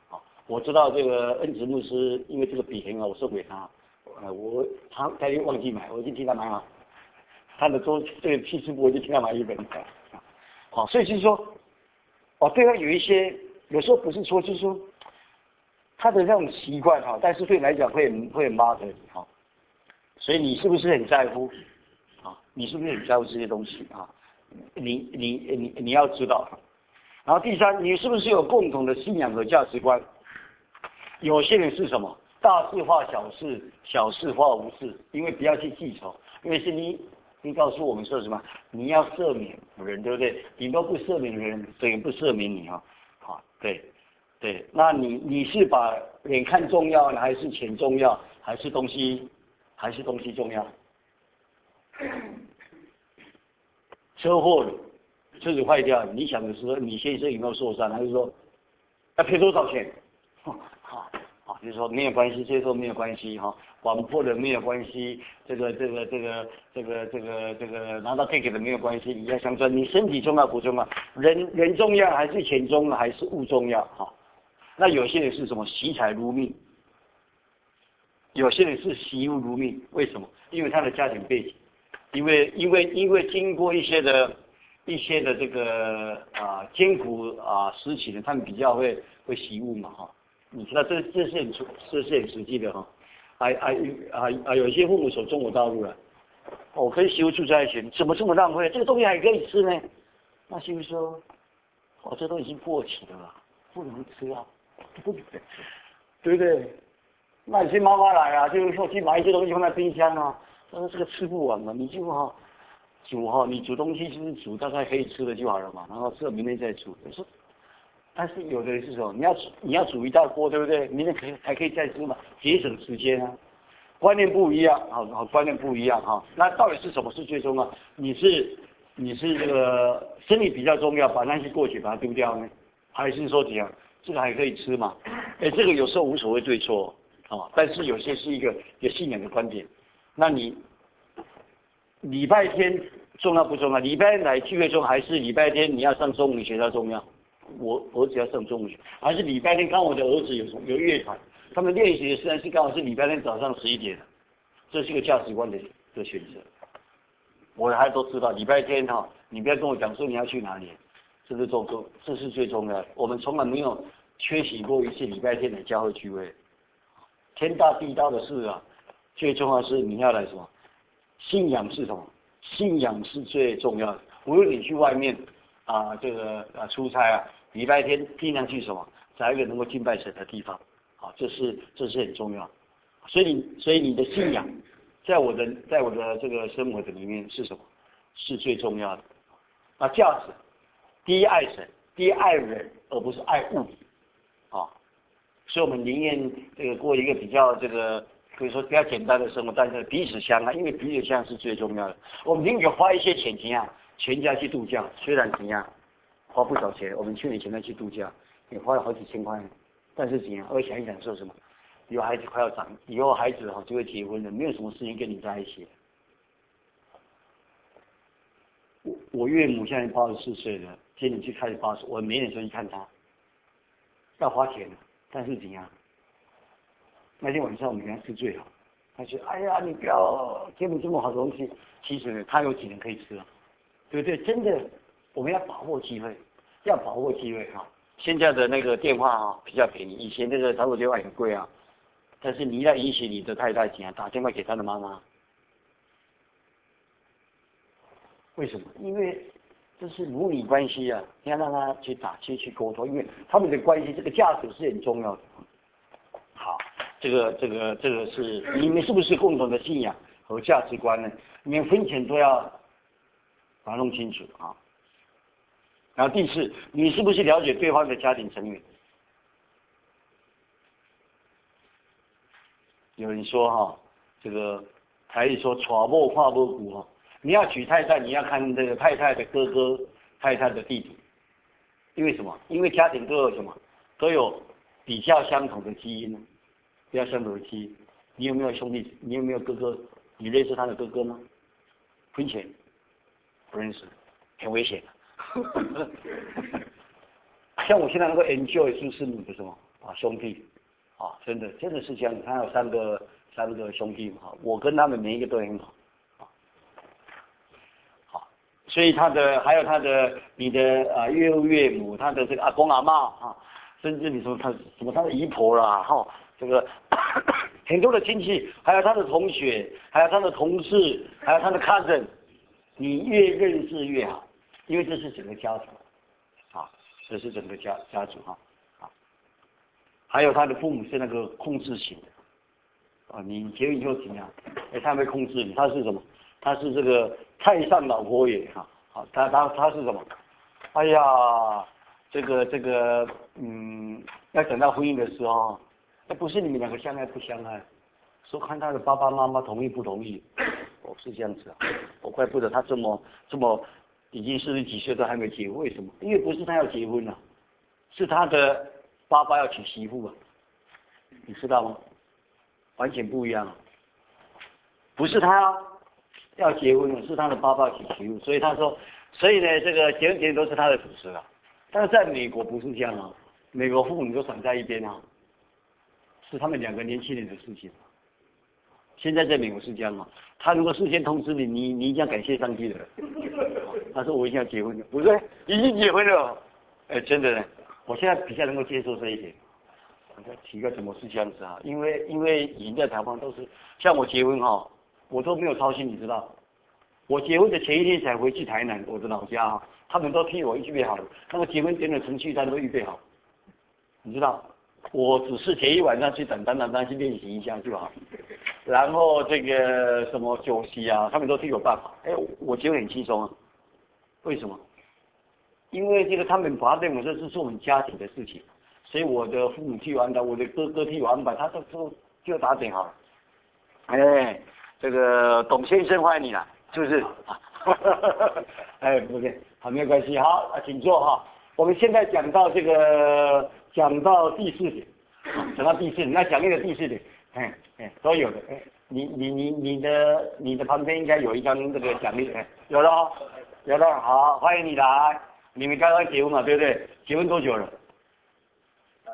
我知道这个恩慈牧师，因为这个笔很好，我送给他，呃，我他他又忘记买，我就替他买好。他的周这个批次部，我就替他买一本。好，所以就是说，哦，对他有一些，有时候不是说，就是说他的那种习惯哈，但是对你来讲会很会很麻烦哈。所以你是不是很在乎啊？你是不是很在乎这些东西啊？你你你你要知道。然后第三，你是不是有共同的信仰和价值观？有些人是什么？大事化小事，小事化无事，因为不要去记仇。因为是你，你告诉我们说什么？你要赦免人，对不对？你都不赦免人，等于不赦免你啊！好，对对。那你你是把脸看重要呢，还是钱重要，还是东西，还是东西重要？车祸了，车子坏掉，你想的是说你先生有没有受伤，还是说要赔多少钱？好，好，就是说没有关系，这时候没有关系哈，网破了没有关系，这个这个这个这个这个这个拿到 ticket 的没有关系，你要想说你身体重要不重要？人人重要还是钱重要还是物重要？哈，那有些人是什么惜财如命，有些人是惜物如命，为什么？因为他的家庭背景。因为因为因为经过一些的一些的这个啊艰苦啊时期呢，他们比较会会习物嘛哈，你知道这这是很这是很实际的哈，啊啊啊啊有些父母走中国大陆了，我跟媳妇住在一起，怎么这么浪费？这个东西还可以吃呢？那媳妇说，哦这都已经过期了啦，不能吃啊，对不对？那有些妈妈来啊，就是说去买一些东西放在冰箱啊。他说这个吃不完嘛，你就哈煮哈，你煮东西就是煮大概可以吃的就好了嘛，然后吃了明天再煮。我说，但是有的人是什么？你要你要煮一大锅，对不对？明天可以还可以再吃嘛，节省时间啊。观念不一样，好好观念不一样哈。那到底是什么是最重要？你是你是这个生理比较重要，把那些过去把它丢掉呢，还是说怎样？这个还可以吃嘛？哎，这个有时候无所谓对错啊，但是有些是一个有信仰的观点。那你礼拜天重要不重要？礼拜来聚会中还是礼拜天你要上中文学校重要？我儿子要上中文学，还是礼拜天刚我的儿子有有乐团，他们练习的时间是刚好是礼拜天早上十一点，这是一个价值观的的选择。我的孩子都知道，礼拜天哈，你不要跟我讲说你要去哪里，这是重重，这是最重要的。我们从来没有缺席过一次礼拜天的教会聚会，天大地大的事啊。最重要的是你要来什么？信仰是什么？信仰是最重要的。无论你去外面啊，这个啊出差啊，礼拜天尽量去什么？找一个能够敬拜神的地方。好，这是这是很重要。所以你所以你的信仰，在我的在我的这个生活的里面是什么？是最重要的。那价值，第一爱神，第一爱人，而不是爱物。啊，所以我们宁愿这个过一个比较这个。可以说比较简单的生活，但是彼此相爱，因为彼此相爱是最重要的。我们宁可花一些钱怎样，全家去度假，虽然怎样花不少钱，我们去年前面去度假，也花了好几千块，但是怎样，我想一想说什么，以后孩子快要长，以后孩子哈就会结婚了，没有什么事情跟你在一起。我我岳母现在八十四岁了，今年去开始八十，我每年就去看她，要花钱，但是怎样？那天晚上我们跟他吃最好，他说：“哎呀，你不要给我这么好的东西。”其实呢，他有几年可以吃啊，对不对？真的，我们要把握机会，要把握机会哈。现在的那个电话啊比较便宜，以前那个打手电话很贵啊。但是你要允许你的太太怎样打电话给他的妈妈？为什么？因为这是母女关系啊，你要让他去打去去沟通，因为他们的关系这个价值是很重要的。好。这个这个这个是你们是不是共同的信仰和价值观呢？你们分钱都要把它弄清楚啊。然后第四，你是不是了解对方的家庭成员？有人说哈，这个还是说娶某看某骨哈，你要娶太太，你要看这个太太的哥哥、太太的弟弟，因为什么？因为家庭都有什么？都有比较相同的基因。不要相同的基因，你有没有兄弟？你有没有哥哥？你认识他的哥哥吗？婚前不认识，很危险。像我现在能够 enjoy 是是你的什么？ 啊兄弟，啊真的真的是这样，他有三个三个兄弟嘛，我跟他们每一个都很好，啊，好，所以他的还有他的你的啊岳父岳母，他的这个阿公阿嬷啊，甚至你说他什么他的姨婆啦，哈，这个很多的亲戚，还有他的同学，还有他的同事，还有他的 cousin， 你越认识越好，因为这是整个家族，啊，这是整个家家族哈，啊，还有他的父母是那个控制型的，啊，你结婚以后怎么样？哎，他会控制你，他是什么？他是这个太上老佛爷哈，好，他他他是什么？哎呀，这个这个，嗯，要等到婚姻的时候，那不是你们两个相爱不相爱，说看他的爸爸妈妈同意不同意，哦，是这样子啊，我怪不得他这么这么已经四十几岁都还没结婚，为什么？因为不是他要结婚啊，是他的爸爸要娶媳妇啊，你知道吗？完全不一样啊，不是他要结婚了，是他的爸爸娶媳妇，所以他说，所以呢，这个结婚前都是他的主持啊。但是在美国不是这样啊，美国父母就闪在一边啊，是他们两个年轻人的事情。现在在美国是这样啊，他如果事先通知你，你你一定要感谢上帝的。他说我一定要结婚了，不是已经结婚了，哎，真的呢，我现在比较能够接受这一点。我在奇怪怎么是这样子啊？因为因为以前在台湾都是像我结婚哈、哦，我都没有操心，你知道。我结婚的前一天才回去台南，我的老家啊，他们都替我预备好了，那个结婚典礼程序单都预备好，你知道，我只是前一晚上去等单单单去练习一下就好，然后这个什么酒席啊，他们都替我办好，哎，我结婚很轻松啊，为什么？因为这个他们把他认为这是我们家庭的事情，所以我的父母替我安排，我的哥哥替我安排，他都都就打点好了，哎，这个董先生欢迎你了。是不是？哎，不对，好，没有关系，好，请坐哈。我们现在讲到这个，讲到第四点，讲到第四点，那讲那个第四点，哎哎，都有的，哎，你你你你的你的旁边应该有一张这个奖励，哎，有了哦，有了，好，欢迎你来，你们刚刚结婚嘛，对不对？结婚多久了？呃，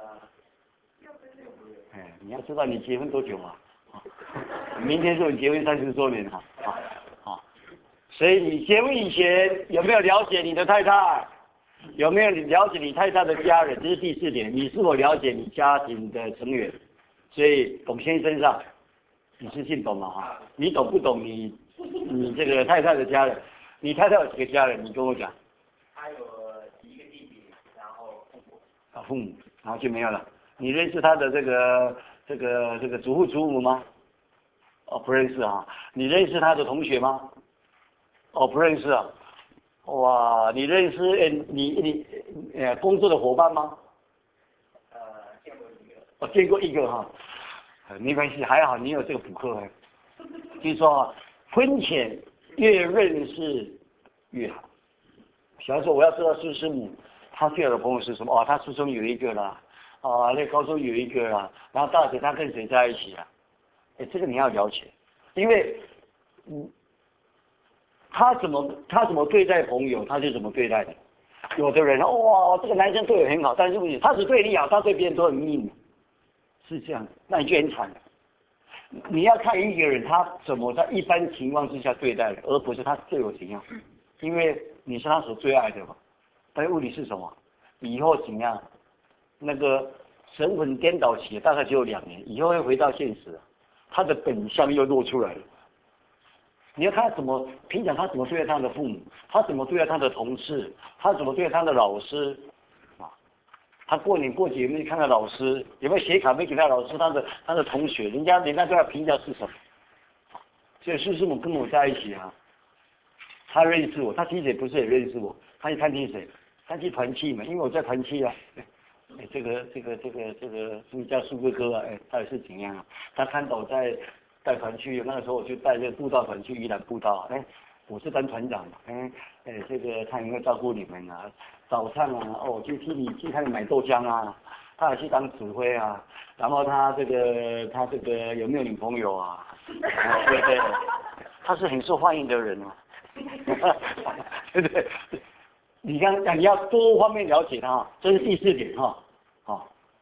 哎，你要知道你结婚多久嘛？明天是我结婚三十周年哈，啊啊，所以你结婚以前有没有了解你的太太？有没有了解你太太的家人？这是第四点，你是否了解你家庭的成员？所以董先生上，你是姓董嘛哈？你懂不懂你你这个太太的家人？你太太有几个家人？你跟我讲。 他有一个弟弟，然后父母。 啊，父母，然后就没有了。你认识他的这个这个这个祖父祖母吗？哦，不认识啊。你认识他的同学吗？哦，不认识啊。哇，你认识呃你你呃工作的伙伴吗？ 呃，见过一个。 我、哦、见过一个哈、啊，没关系，还好你有这个补课。听说啊，婚前越认识越好。小时候我要知道苏师母，他最好的朋友是什么？哦，他初中有一个啦，啊，那高中有一个啦，然后大学他跟谁在一起啊？哎，这个你要了解，因为嗯。他怎么他怎么对待朋友，他就怎么对待你。有的人哇，这个男生对我很好，但是不行，他只对你好，他对别人都很命，是这样，那你就很惨了。你要看一个人他怎么在一般情况之下对待人，而不是他对我怎样，因为你是他所最爱的嘛。但是问题是什么？以后怎样？那个神魂颠倒期大概只有两年，以后会回到现实，他的本相又露出来了。你要看他怎么平常他怎么对待他的父母，他怎么对待他的同事，他怎么对待他的老师啊？他过年过节有没有看到老师？有没有写卡片给他老师？他的他的同学，人家人家对他评价是什么？所以苏师母跟我在一起啊，他认识我，他其实也不是很认识我，他去看听谁？他去团契嘛，因为我在团契啊。哎，这个这个这个这个苏家苏哥哥啊，哎，到底是怎样啊？他看到我在带团去，那个时候我就带这个布道团去宜兰布道，哎，我是当团长，哎哎，这个他也会照顾你们啊，早上啊，哦，就替你替他们买豆浆啊，他也去当指挥啊，然后他这个他这个有没有女朋友啊？对对，他是很受欢迎的人啊，对不对？你刚讲你要多方面了解他，这是第四点哈，好，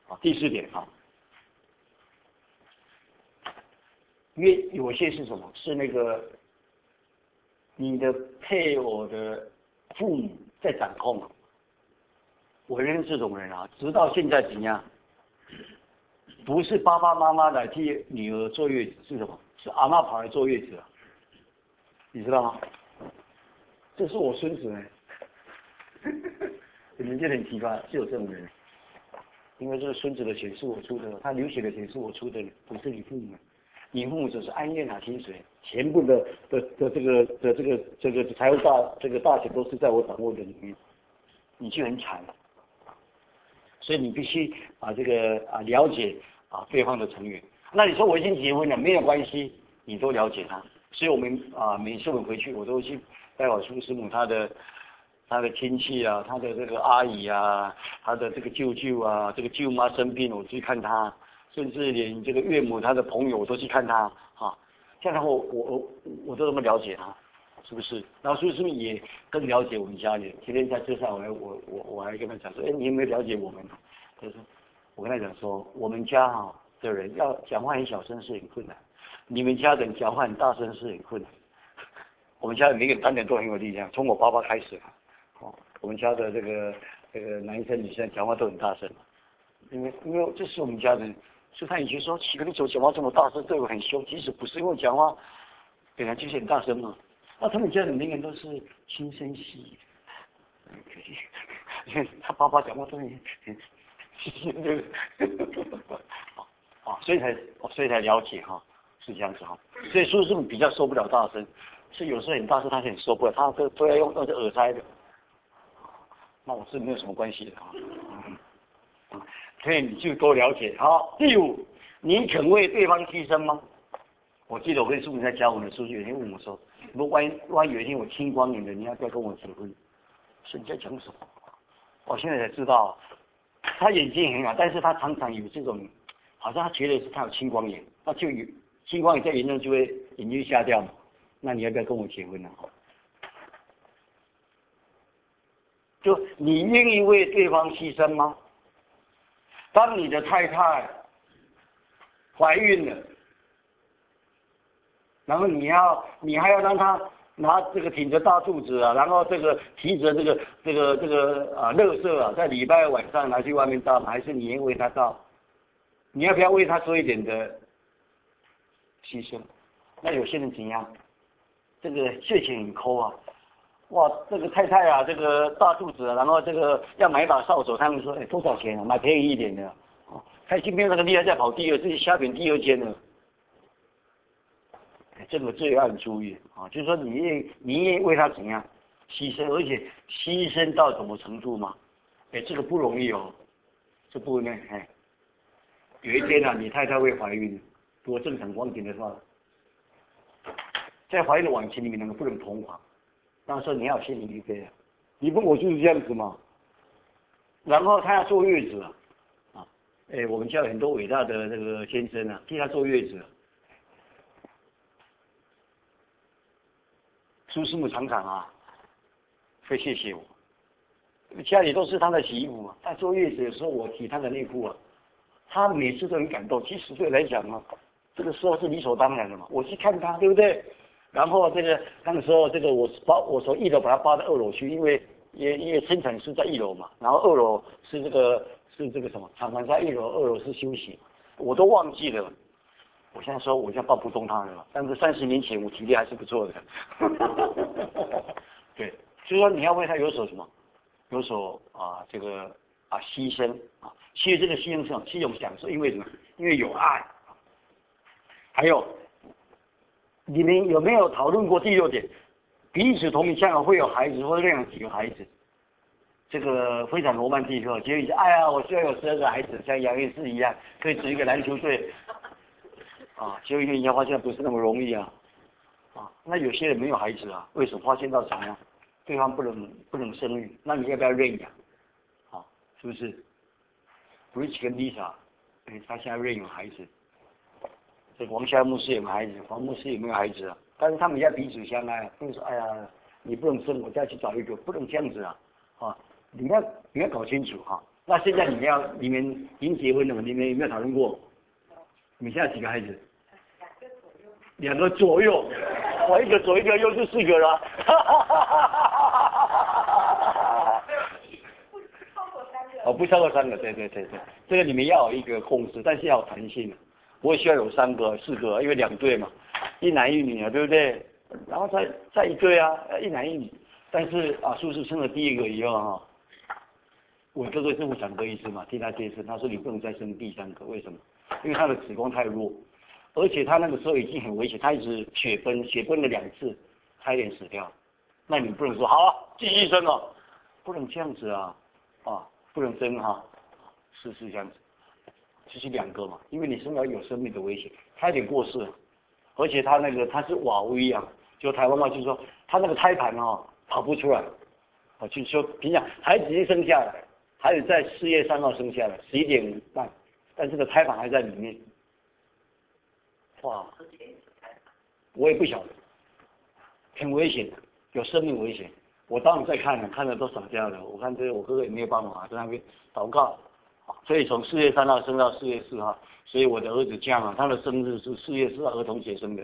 啊，第四点啊，因为有些是什么？是那个你的配偶的父母在掌控啊。我认识这种人啊，直到现在怎样？不是爸爸妈妈来替女儿坐月子，是什么？是阿嬷跑来坐月子啊，你知道吗？这是我孙子呢，你们就很奇怪，是有这种人。因为这个孙子的钱是我出的，他流血的钱是我出的，不是你父母。你父母只是按月拿薪水，全部的的的这个的这个这个财务大这个大权都是在我掌握的里面，你就很惨了。所以你必须啊这个啊了解啊对方的成员。那你说我已经结婚了，没有关系，你都了解他。所以我们啊每次我们回去，我都去拜访苏师母他的。他的亲戚啊，他的这个阿姨啊，他的这个舅舅啊，这个舅妈生病我去看他，甚至连这个岳母他的朋友我都去看他啊。这样的话我我我都这么了解他，是不是？然后所以是不是也更了解我们家里？今天在车上我还我我我还跟他讲说，哎，你有没有了解我们？就是我跟他讲说，我们家啊的人要讲话很小声是很困难，你们家的人讲话很大声是很困难。我们家的每个单人都很有力量，从我爸爸开始。哦，我们家的这个这个男生女生讲话都很大声，因为因为这是我们家人，所以他以前说起个你走讲话这么大声，对我很凶，即使不是因为讲话本来就是很大声嘛。那他们家的每个人都是轻声细语，他爸爸讲话都很细细的，啊，所以才所以才了解哈，是这样子哈。所以叔叔比较受不了大声，是有时候很大声他很受不了，他都都要用那个耳塞的。那我是没有什么关系的啊，嗯，所以你就多了解。好，第五，你肯为对方牺牲吗？我记得我跟叔叔在教我的时候，有人问我说：“如果万一万一有一天我青光眼的，你要不要跟我结婚？”是你在讲什么？我现在才知道，他眼睛很好，但是他常常有这种，好像他觉得是他有青光眼，那就有青光眼再严重就会眼睛瞎掉嘛。那你要不要跟我结婚呢？就你愿意为对方牺牲吗？当你的太太怀孕了，然后你要你还要让她拿这个挺着大肚子啊，然后这个提着这个这个这个啊垃圾啊，在礼拜晚上拿去外面倒，还是你为她倒？你要不要为她做一点的牺牲？那有些人怎样？这个血钱很抠啊。哇，这个太太啊，这个大肚子、啊，然后这个要买一把扫帚，他们说，哎，多少钱啊？买便宜一点的。哦，他已经没有那个厉害再跑第二，自己下边第二间了。哎，这个最要注意啊，就是说你愿你愿为他怎样牺牲，而且牺牲到什么程度嘛？哎，这个不容易哦，这不呢，哎，有一天啊，你太太会怀孕，如果正常光景的话，在怀孕的晚期，你们两个不能同房。那时候你要心理预备啊，你问我就是这样子嘛。然后他要坐月子啊，啊，哎，我们家有很多伟大的这个先生啊，替他坐月子。苏师母常常啊，会谢谢我，家里都是他的洗衣服嘛，他坐月子的时候我洗他的内裤啊，他每次都很感动。七十岁来讲啊，这个时候是理所当然的嘛，我去看他，对不对？然后这个那个时候，这个我把我从一楼把它搬到二楼去，因为因为因为生产是在一楼嘛，然后二楼是这个是这个什么厂房在一楼，二楼是休息，我都忘记了。我现在说我现在抱不动他了，但是三十年前我体力还是不错的。对，所以说你要为他有所什么，有所啊这个啊牺牲啊，其实这个牺牲是是一种享受，因为什么？因为有爱。还有。你们有没有讨论过第六点？彼此同意将来会有孩子，或者养几个孩子，这个非常罗曼蒂克。结果哎呀，我需要有十二个孩子，像杨院士一样，可以组一个篮球队。啊，结果你要发现不是那么容易啊。啊，那有些人没有孩子啊，为什么？发现到什么样？对方不能不能生育，那你要不要认养？啊，是不是 ？Rich 跟 Lisa， 哎，他现在认有孩子。这王夏牧师有没有孩子？黄牧师有没有孩子啊？但是他们要彼此相爱，不是说哎呀，你不能生，我再去找一个，不能这样子啊！啊，你要你要搞清楚哈、啊， 那现在你们要你们已经结婚了吗？你们有没有讨论过？你们现在几个孩子？两个左右，我一个左一个右就四个了。哦，不超过三个，对对对对，这个你们要有一个共识，但是要有弹性。我也需要有三个、四个，因为两对嘛，一男一女啊，对不对？然后再再一对啊，一男一女。但是啊，叔叔生了第一个以后哈，我哥哥是妇产科医生嘛，替他接生，他说你不能再生第三个，为什么？因为他的子宫太弱，而且他那个时候已经很危险，他一直血崩，血崩了两次，差一点死掉。那你不能说好啊，继续生哦，不能这样子啊，啊，不能生哈，是是这样子，就是两个嘛，因为你生了有生命的危险，差一点过世了，而且他那个他是瓦威啊，就台湾话就是说他那个胎盘哦跑不出来，啊，就是说平常孩子已经生下来，孩子在四月三号生下来，十一点半，但这个胎盘还在里面，哇，我也不晓得，很危险的，有生命危险。我当时在看了，看了都傻掉了。我看这我哥哥也没有办法，在那边祷告。所以从四月三号生到四月四号，所以我的儿子这样啊，他的生日是四月四号儿童节生的。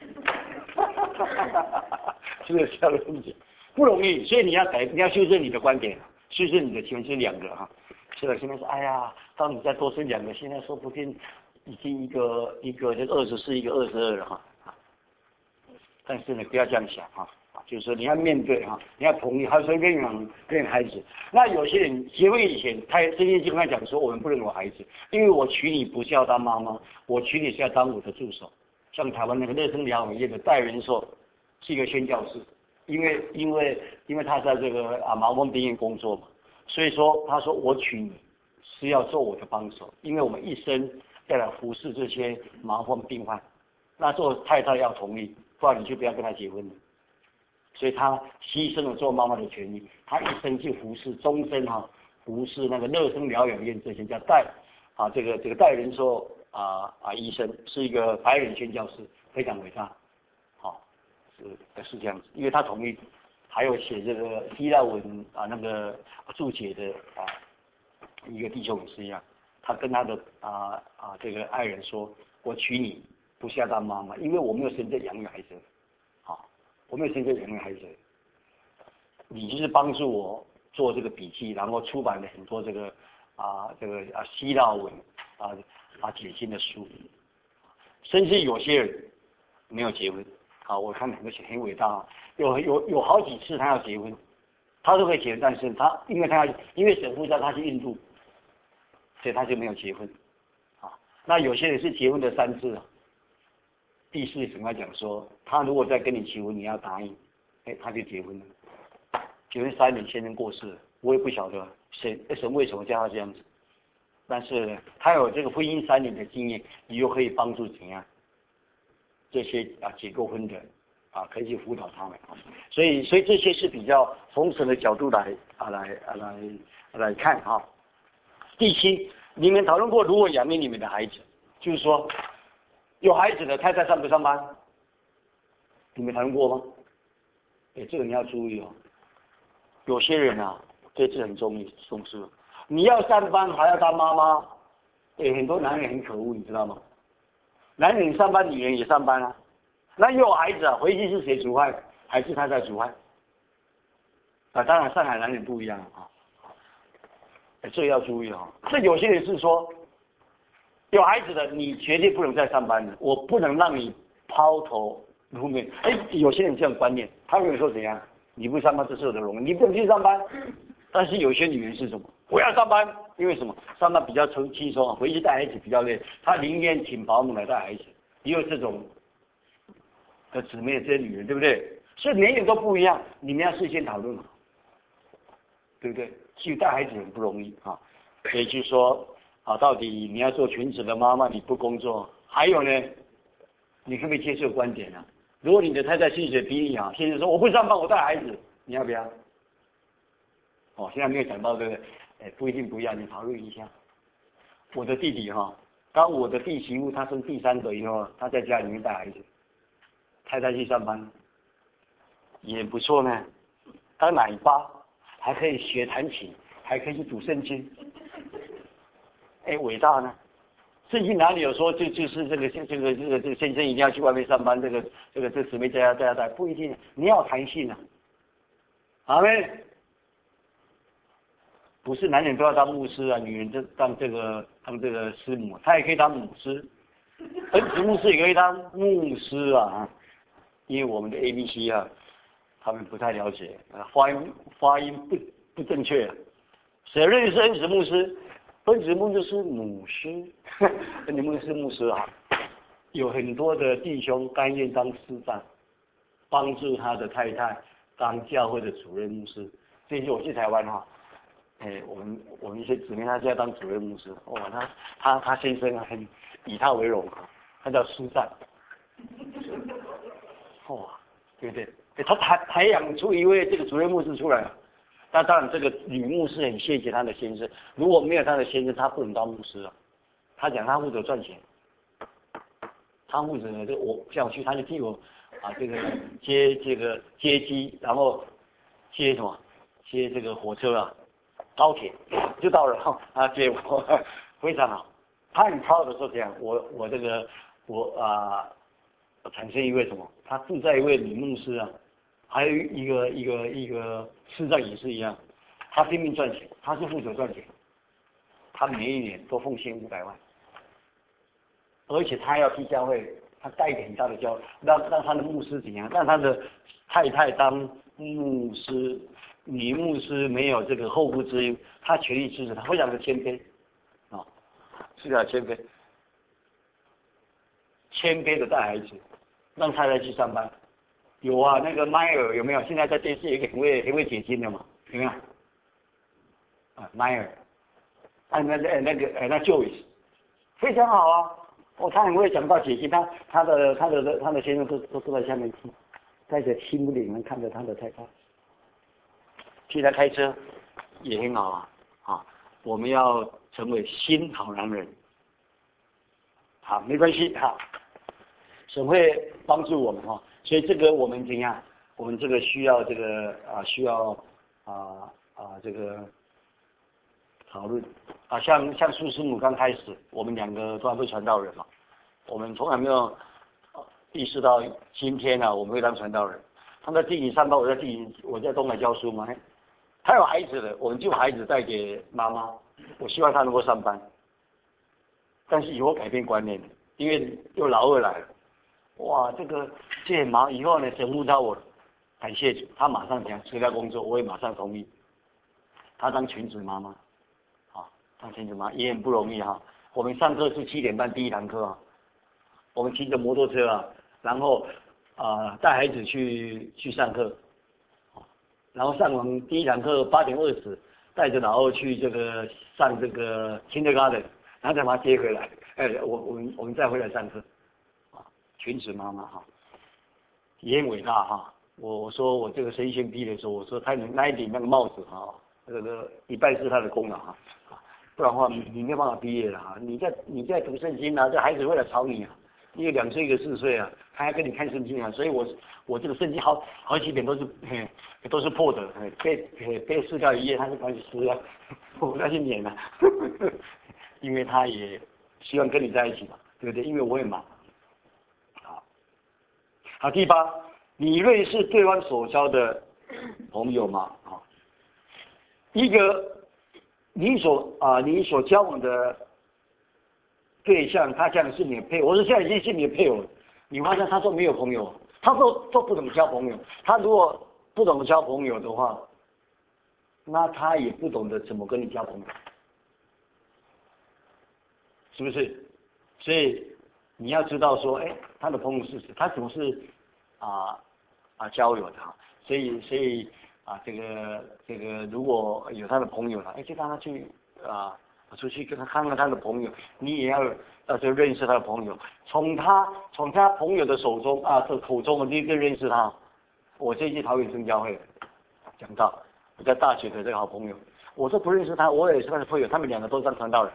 这个是儿童节不容易，所以你要改，你要修正你的观点，修正你的情绪两个哈。现在现在说，哎呀，当你再多生两个，现在说不定已经一个一个就二十四，一个二十二了哈。但是呢，不要这样想哈。就是说你要面对哈，你要同意，还有说认养认孩子。那有些人结婚以前，他这些就跟他讲说，我们不认我孩子，因为我娶你不是要当妈妈，我娶你是要当我的助手。像台湾那个乐生疗养院的戴仁寿是一个宣教士，因为因为因为他在这个啊麻风病院工作嘛，所以说他说我娶你是要做我的帮手，因为我们一生要来服侍这些麻风病患，那做太太要同意，不然你就不要跟他结婚了。所以他牺牲了做妈妈的权利，他一生去服侍，终身哈、啊、服侍那个乐生疗养院这些叫戴啊这个这个戴仁寿啊啊医生是一个白人宣教士，非常伟大，好、啊、是是这样子，因为他同意，还有写这个希腊文啊那个注解的啊一个弟兄也是一样，他跟他的啊啊这个爱人说，我娶你不是要当妈妈，因为我没有生这养育孩子。我没有听过养育孩子，你就是帮助我做这个笔记，然后出版了很多这个啊这个啊希腊文啊啊解经的书，甚至有些人没有结婚啊，我看很多很伟大，有有有好几次他要结婚，他都会结婚，但是他因为他因为神父叫他去印度，所以他就没有结婚啊。那有些人是结婚的三次啊。第四怎么讲说，他如果再跟你求婚，你要答应，哎，他就结婚了。结婚三年，先生过世了，我也不晓得神神为什么叫他这样子，但是他有这个婚姻三年的经验，你又可以帮助怎样这些啊结过婚的啊，可以去辅导他们。所以，所以这些是比较从神的角度来啊来啊来来看哈、啊。第七，你们讨论过如何养育你们的孩子，就是说。有孩子的太太上不上班？你没谈过吗？哎，这个你要注意哦。有些人啊，对这很重重视。你要上班还要当妈妈，哎，很多男人很可恶，你知道吗？男人上班，女人也上班啊。那又有孩子啊，回去是谁煮饭？还是太太煮饭？啊，当然上海男人不一样啊。哎，这个要注意哦。这有些人是说。有孩子的，你绝对不能再上班了，我不能让你抛头露面。哎，有些人这样观念，他们说怎样？你不上班，这是我的荣誉，你不能去上班。但是有些女人是什么？我要上班，因为什么？上班比较轻松，回去带孩子比较累，她宁愿请保姆来带孩子。也有这种的姊妹，这些女人，对不对？所以每人都不一样，你们要事先讨论嘛，对不对？去带孩子很不容易啊，所以就说。啊，到底你要做全职的妈妈，你不工作，还有呢，你可不可以接受观点呢、啊？如果你的太太薪水比你好，现在说我不上班，我带孩子，你要不要？哦，现在没有讲到对不对？哎，不一定不要，你考虑一下。我的弟弟哈、哦，当我的弟媳妇她生第三个以后，她在家里面带孩子，太太去上班，也不错呢。当奶爸还可以学弹琴，还可以去读圣经。 哎伟大呢？圣经哪里有说就就是这个这个这个这个先生一定要去外面上班，这个这个这姊妹在家在家带，不一定，你要有弹性啊。阿妹，不是男人都要当牧师啊，女人就当这个当这个师母，她也可以当母师，儿子牧师也可以当牧师啊。因为我们的 A B C 啊，他们不太了解啊，发音发音不不正确。谁认识恩子牧师？恩子牧师母师，恩子牧师牧师啊，有很多的弟兄甘愿当师长，帮助他的太太当教会的主任牧师。这次我去台湾哈、啊，哎，我们我们一些姊妹他现在当主任牧师，哇，他他他先生很以他为荣，他叫师长。哇，对不对？他培培养出一位这个主任牧师出来了。那当然，这个女牧师很谢谢她的先生，如果没有她的先生，她不能当牧师啊。她讲她负责赚钱，她负责这我叫我去，她就替我啊这个接这个接机，然后接什么接这个火车啊，高铁就到了哈，啊接我非常好。她很 proud 的说这样，我我这个我啊产生一位什么，她附在一位女牧师啊。还有一个一个一个师长也是一样，他拼命赚钱，他是负责赚钱，他每一年都奉献五百万，而且他要替教会，他带一个很大的教，让让他的牧师怎样，让他的太太当牧师，女牧师没有这个后顾之忧，他全力支持他，非常的谦卑啊，是啊谦卑，谦卑的带孩子，让太太去上班。有啊，那个迈尔有没有？现在在电视有一个很会很会解经的嘛，有没有？啊，迈尔，啊那那那个哎那 Joyce， 非常好啊，哦他很会讲到解经，他他的他的他的先生都都坐在下面听，在这心里面看着他的太太，替他开车也很好啊，啊，我们要成为新好男人，好没关系哈，神会帮助我们哈。所以这个我们怎样？我们这个需要这个啊，需要啊啊这个讨论啊，像像苏师母刚开始，我们两个都还会传道人嘛，我们从来没有意识到今天啊，我们会当传道人。他在地里上班，我在地里，我在东海教书嘛。他有孩子的，我们就孩子带给妈妈，我希望他能够上班，但是以后改变观念，因为又老二来了。哇，这个这很忙，以后呢，神呼召我，感谢主，他马上讲辞掉工作，我也马上同意。他当全职妈妈，啊，当全职妈也很不容易哈、啊。我们上课是七点半第一堂课啊，我们骑着摩托车啊，然后啊带孩子去去上课，然后上完第一堂课八点二十，带着老二去这个上这个 kindergarten， 然后再把他接回来，哎，我我们我们再回来上课。全职妈妈哈，也很伟大哈。我我说我这个神仙毕业的时候，我说他那一顶那个帽子哈，这个一半是他的功劳哈，不然的话你没有办法毕业了哈。你在你在读圣经啊，这孩子会来吵你啊，一个两岁一个四岁啊，他还跟你看圣经啊，所以我我这个圣经好好几本都是嘿都是破的，被被撕掉一页，他就赶紧撕了，我要去撵了，因为他也希望跟你在一起嘛，对不对？因为我也忙。好，第八，你认识对方所交的朋友吗？啊，一个你所啊你所交往的对象，他讲是你的配偶，我说现在已经是你的配偶，你发现他说没有朋友，他说都不怎么交朋友，他如果不懂得交朋友的话，那他也不懂得怎么跟你交朋友，是不是？所以你要知道说，哎，他的朋友是谁，他怎么是啊啊交友的哈？所以所以啊，这个这个如果有他的朋友了，哎，就让他去啊出去跟他看看他的朋友，你也要要去认识他的朋友，从他从他朋友的手中啊的口中，你更认识他。我这次桃园正教会讲到我在大学的这个好朋友，我都不认识他，我也是他的朋友，他们两个都当传道人。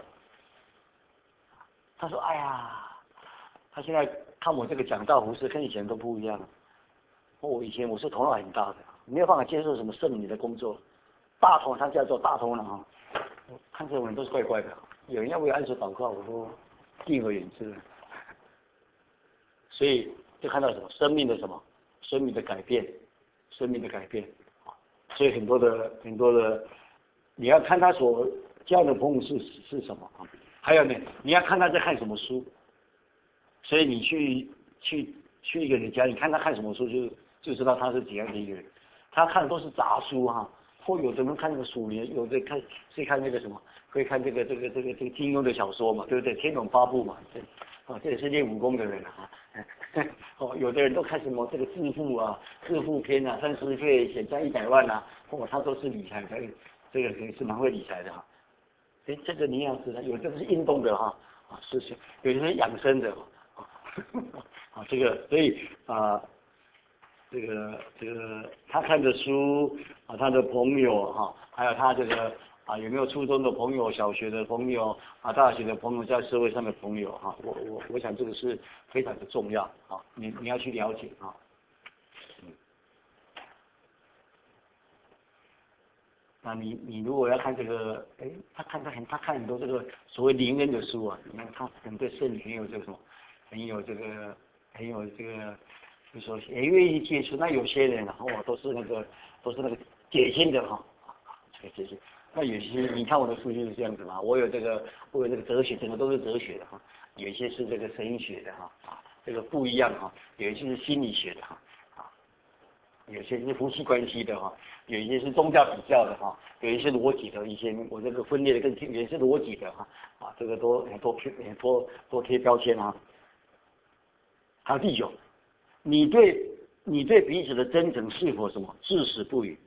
他说：“哎呀。”他现在看我这个讲道服饰跟以前都不一样了。我以前我是头脑很大的，没有办法接受什么圣女的工作，大头他叫做大头脑啊。我看这种人都是怪怪的， 有人要为安守祷告，我说敬而远之。所以就看到什么生命的什么生命的改变，生命的改变。所以很多的很多的，你要看他所交的朋友是是什么啊？还有呢，你要看他在看什么书。所以你去去去一个人家，你看他看什么书就，就就知道他是怎样的一个人。他看的都是杂书哈、啊，或有的人看那个书里，有的看是看那个什么，会看这个这个这个这个金庸的小说嘛，对不对？天龙八部嘛，对，哦，这也是练武功的人啊。哦，有的人都看什么这个致富啊、致富篇啊，三十岁险赚一百万啊，哦，他都是理财的，这个也是蛮会理财的哈。哎，这个你要知道，有的是运动的哈，啊，是是，有的是养生的。啊，这个所以啊，这个这个他看的书啊，他的朋友哈、啊，还有他这个啊有没有初中的朋友、小学的朋友啊、大学的朋友，在社会上的朋友哈、啊，我我我想这个是非常的重要啊，你你要去了解啊。嗯。那你你如果要看这个，哎，他看他很他看很多这个所谓灵恩的书啊，你看他很对圣灵很有这个什么。很有这个，很有这个，就说也愿意接触。那有些人啊，哦，都是那个，都是那个解心的哈，这个解心。那有些你看我的书就是这样子嘛，我有这个，我有这个哲学，整个都是哲学的哈。有一些是这个神医学的哈，啊，这个不一样哈。有一些是心理学的哈，啊，有些是夫妻关系的哈，有一些是宗教比较的哈，有一些逻辑的一些，我这个分裂的更清，也是逻辑的哈，啊，这个多多贴多多贴标签啊。还有第九，你对你对彼此的真诚是否什么至死不渝？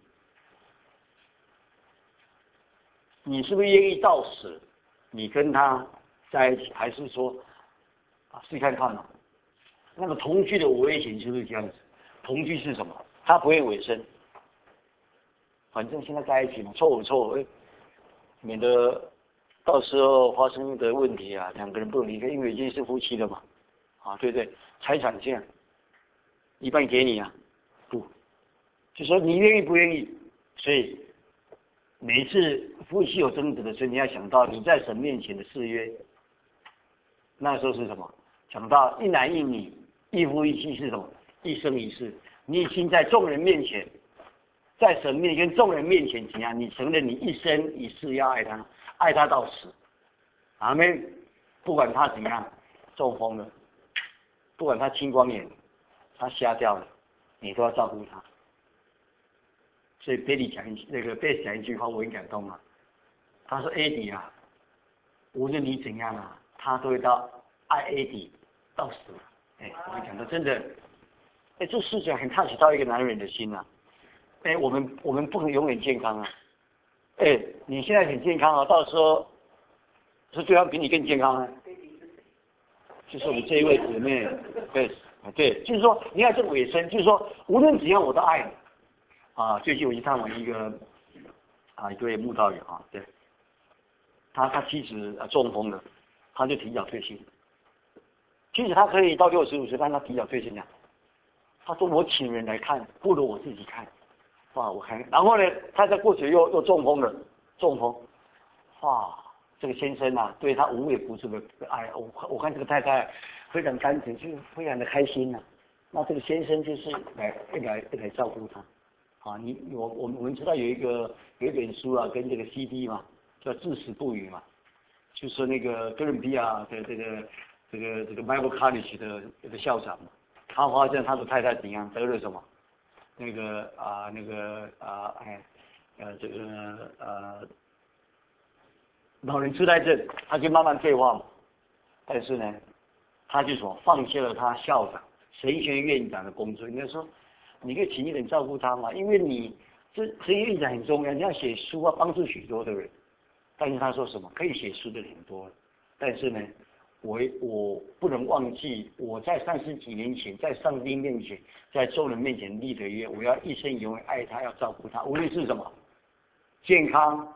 你是不是愿意到死，你跟他在一起，还是说啊试看看嘛？那么同居的危险就是这样子，同居是什么？他不会委身，反正现在在一起嘛，凑合凑合，免得到时候发生的问题啊，两个人不能离开，因为已经是夫妻了嘛，啊，对不对？财产这样。一半给你啊，不，就说你愿意不愿意。所以每一次夫妻有争执的时候，你要想到你在神面前的誓约，那时候是什么？想到一男一女，一夫一妻是什么？一生一世。你已经在众人面前，在神面跟众人面前怎样？你承认你一生一世要爱他，爱他到死。阿们，不管他怎样中风了，不管他青光眼。他瞎掉了，你都要照顾他。所以贝利讲一那个贝讲一句话，我很感动啊。他说：“艾迪啊，无论你怎样啊，他都会到爱艾迪到死。”哎，我讲的真的，哎，这事情很 touch 到一个男人的心啊。哎，我们我们不能永远健康啊。哎，你现在很健康啊，到时候是对方比你更健康啊。就是我们这一位姊妹，对。对，就是说你要这个尾声，就是说无论怎样我都爱你啊。最近我去探望一个啊一位慕道友啊，对，他他妻子啊中风了，他就提早退休。其实他可以到六十五岁，但他提早退休了。他说我请人来看，不如我自己看。哇，我看，然后呢，他在过去又又中风了，中风，哇，这个先生啊，对他无微不至的爱，我我看这个太太。非常单纯，就非常的开心呐、啊。那这个先生就是来来来照顾他，啊，你我我们我们知道有一个有一本书啊，跟这个 C D 嘛，叫至死不渝嘛，就是那个哥伦比亚的这个这个这个 Bible College 的这个校长，他发现他的太太怎样得了什么，那个啊那个啊哎呃这个呃老人痴呆症，他就慢慢退化嘛，但是呢。他就说放弃了他校长、神学院长的工作。应该说，你可以请一点照顾他嘛，因为你这神学院长很重要，你要写书啊，帮助许多的人。但是他说什么？可以写书的人很多，但是呢，我我不能忘记我在三十几年前在上帝面前，在众人面前立的约，我要一生永远爱他，要照顾他，无论是什么健康、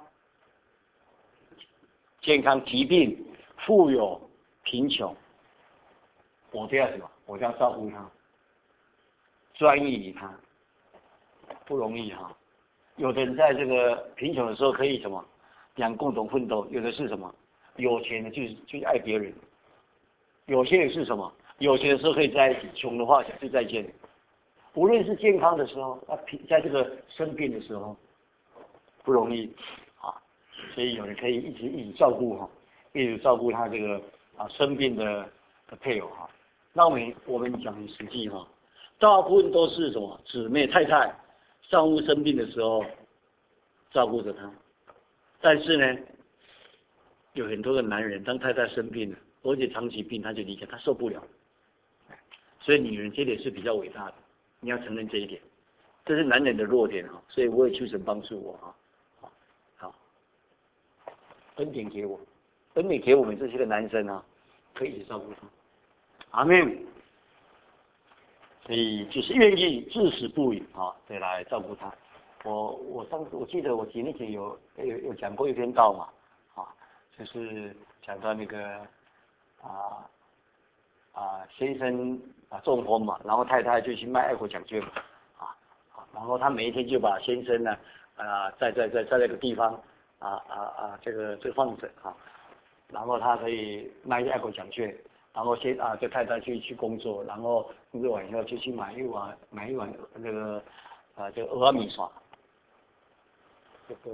健康疾病、富有、贫穷。我都要什么？我都要照顾他，专一于他，不容易哈。有的人在这个贫穷的时候可以什么，两共同奋斗；有的是什么， 有钱的就是就是爱别人，有些人是什么？有钱的时候可以在一起，穷的话就再见。无论是健康的时候，啊，在这个生病的时候不容易啊，所以有人可以一直一直照顾哈，一直照顾他这个啊生病的的配偶哈。那我们我们讲实际哈，大部分都是什么姊妹太太丈夫生病的时候照顾着他，但是呢，有很多的男人当太太生病了，而且长期病他就离开，他受不了。所以女人这点是比较伟大的，你要承认这一点，这是男人的弱点啊。所以我也求神帮助我啊，好，好，恩典给我，恩典给我们这些个男生啊，可以一起照顾他。阿门。所以就是愿意至死不渝啊，对，来照顾他。我我上次我记得我几年前有有有讲过一篇道嘛，啊，就是讲到那个啊。啊，先生啊中风嘛，然后太太就去卖爱国奖券嘛，啊，然后他每一天就把先生呢啊在在在在那个地方啊啊啊这个这个放着啊，然后他可以卖爱国奖券，然后先啊这太太去去工作，然后工作完以后就去买一碗买一碗那个啊这个鹅米刷，这个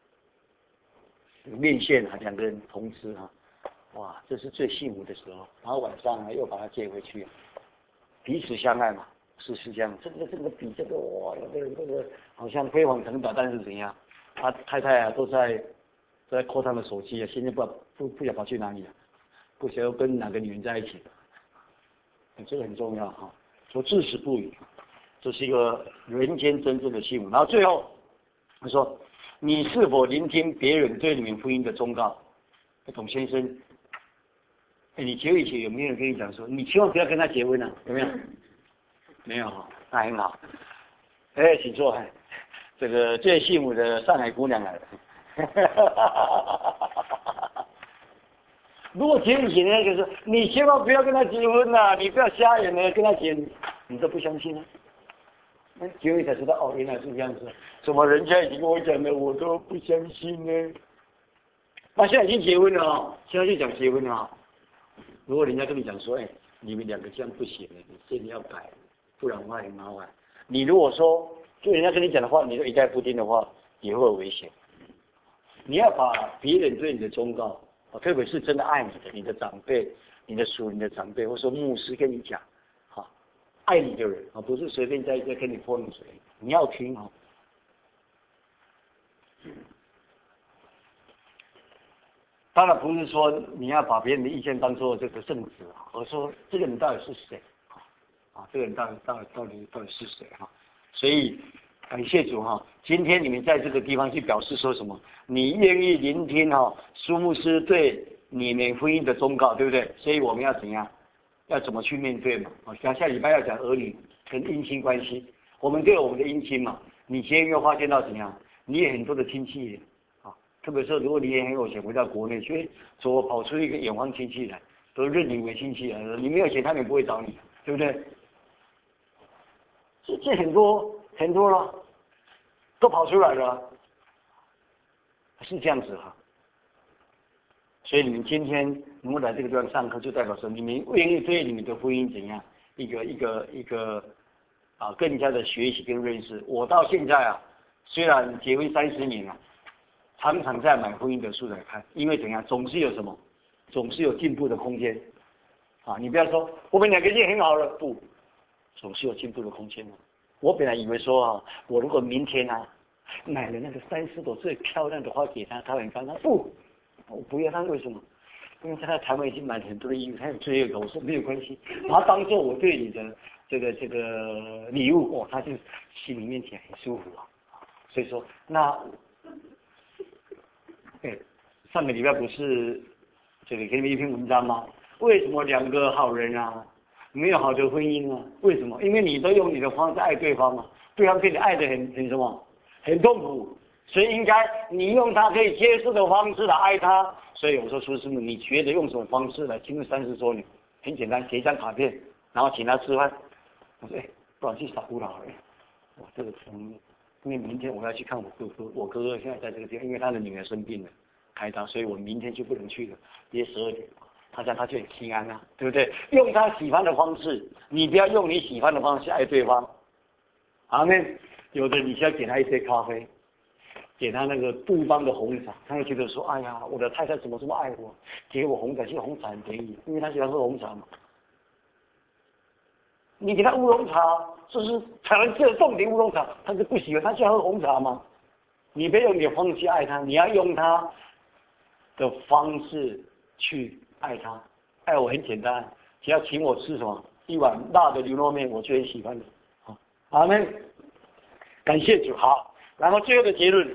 面线啊两个人同吃啊。哇，这是最幸福的时候。然后晚上呢，又把他接回去，彼此相爱嘛，是是这样。这个这个比这个哇，这个这个好像飞黄腾达，但是怎样？他太太啊都在都在扣他的手机啊，现在不不不晓得跑去哪里了，不晓得跟哪个女人在一起了。这个很重要哈，说至死不渝，这是一个人间真正的幸福。然后最后他说，你是否聆听别人对你们福音的忠告？董先生。你结婚前有没有人跟你讲说，你千万不要跟他结婚啊？有没有？没有哈，那很好。哎，请坐。这个最幸福的上海姑娘来了。如果结婚前那个说，你千万不要跟他结婚呐、啊，你不要瞎眼的跟他结，你都不相信啊？那结婚才知道哦，原来是这样子。怎么人家已经跟我讲了，我都不相信呢？那现在已经结婚了哦，现在就讲结婚了哦。如果人家跟你讲说，哎，你们两个这样不行，你这里要改，不然的话很麻烦。你如果说，就人家跟你讲的话，你都一概不听的话，也会有危险。你要把别人对你的忠告，特别是真的爱你的，你的长辈、你的属灵的长辈，或者说牧师跟你讲，哈，爱你的人啊，不是随便在在跟你泼冷水，你要听啊。当然不是说你要把别人的意见当做这个圣旨啊，而说这个人到底是谁啊？这个人到底到底到底到底是谁哈？所以感谢主哈，今天你们在这个地方去表示说什么？你愿意聆听哈苏牧师对你们福音的忠告，对不对？所以我们要怎样？要怎么去面对嘛？啊，像下礼拜要讲儿女跟姻亲关系，我们对我们的姻亲嘛，你今天又发现到怎样？你有很多的亲戚。特别是如果你也很有钱，回到国内，所以说跑出一个远方亲戚来，都认你为亲戚来了。你没有钱，他们也不会找你，对不对？这这很多很多了，都跑出来了，是这样子哈。所以你们今天能够来这个地方上课，就代表说你们愿意对你们的福音怎样一个一个一个啊更加的学习跟认识。我到现在啊，虽然结婚三十年了。常常在买福音的书来看，因为怎样，总是有什么，总是有进步的空间啊！你不要说我们两个已经很好了，不，总是有进步的空间的。我本来以为说啊，我如果明天啊买了那个三十朵最漂亮的花给他，他很高兴。不，我不要他，为什么？因为在他台湾已经买了很多的衣服，他有罪恶感。我说没有关系，把它当做我对你的这个这个礼物，哦，他就心里面起来很舒服啊。所以说那。对，上个礼拜不是这个给你们一篇文章吗？为什么两个好人啊没有好的婚姻呢？为什么？因为你都用你的方式爱对方嘛，对方被你爱得很很什么，很痛苦，所以应该你用他可以接受的方式来爱他。所以我说，苏师傅，你觉得用什么方式来庆祝三十周年？很简单，写一张卡片，然后请他吃饭。我说，哎，不然去找古老人。哇，这个从。因为明天我要去看我哥哥，我哥哥现在在这个地方，因为他的女儿生病了， 开刀，所以我明天就不能去了，约十二点。他讲他就很心安啊，对不对？用他喜欢的方式，你不要用你喜欢的方式爱对方。阿们。有的你先给他一杯咖啡，给他那个杜邦的红茶，他会觉得说，哎呀，我的太太怎么这么爱我，给我红茶，其实红茶很便宜，因为他喜欢喝红茶嘛。你给他乌龙茶，这是可能这重点乌龙茶，他是不喜欢，他喜欢喝红茶吗？你别用你的方式爱他，你要用他的方式去爱他。爱我很简单，只要请我吃什么一碗辣的牛肉面，我就很喜欢的。好，阿们。感谢主。好，然后最后的结论，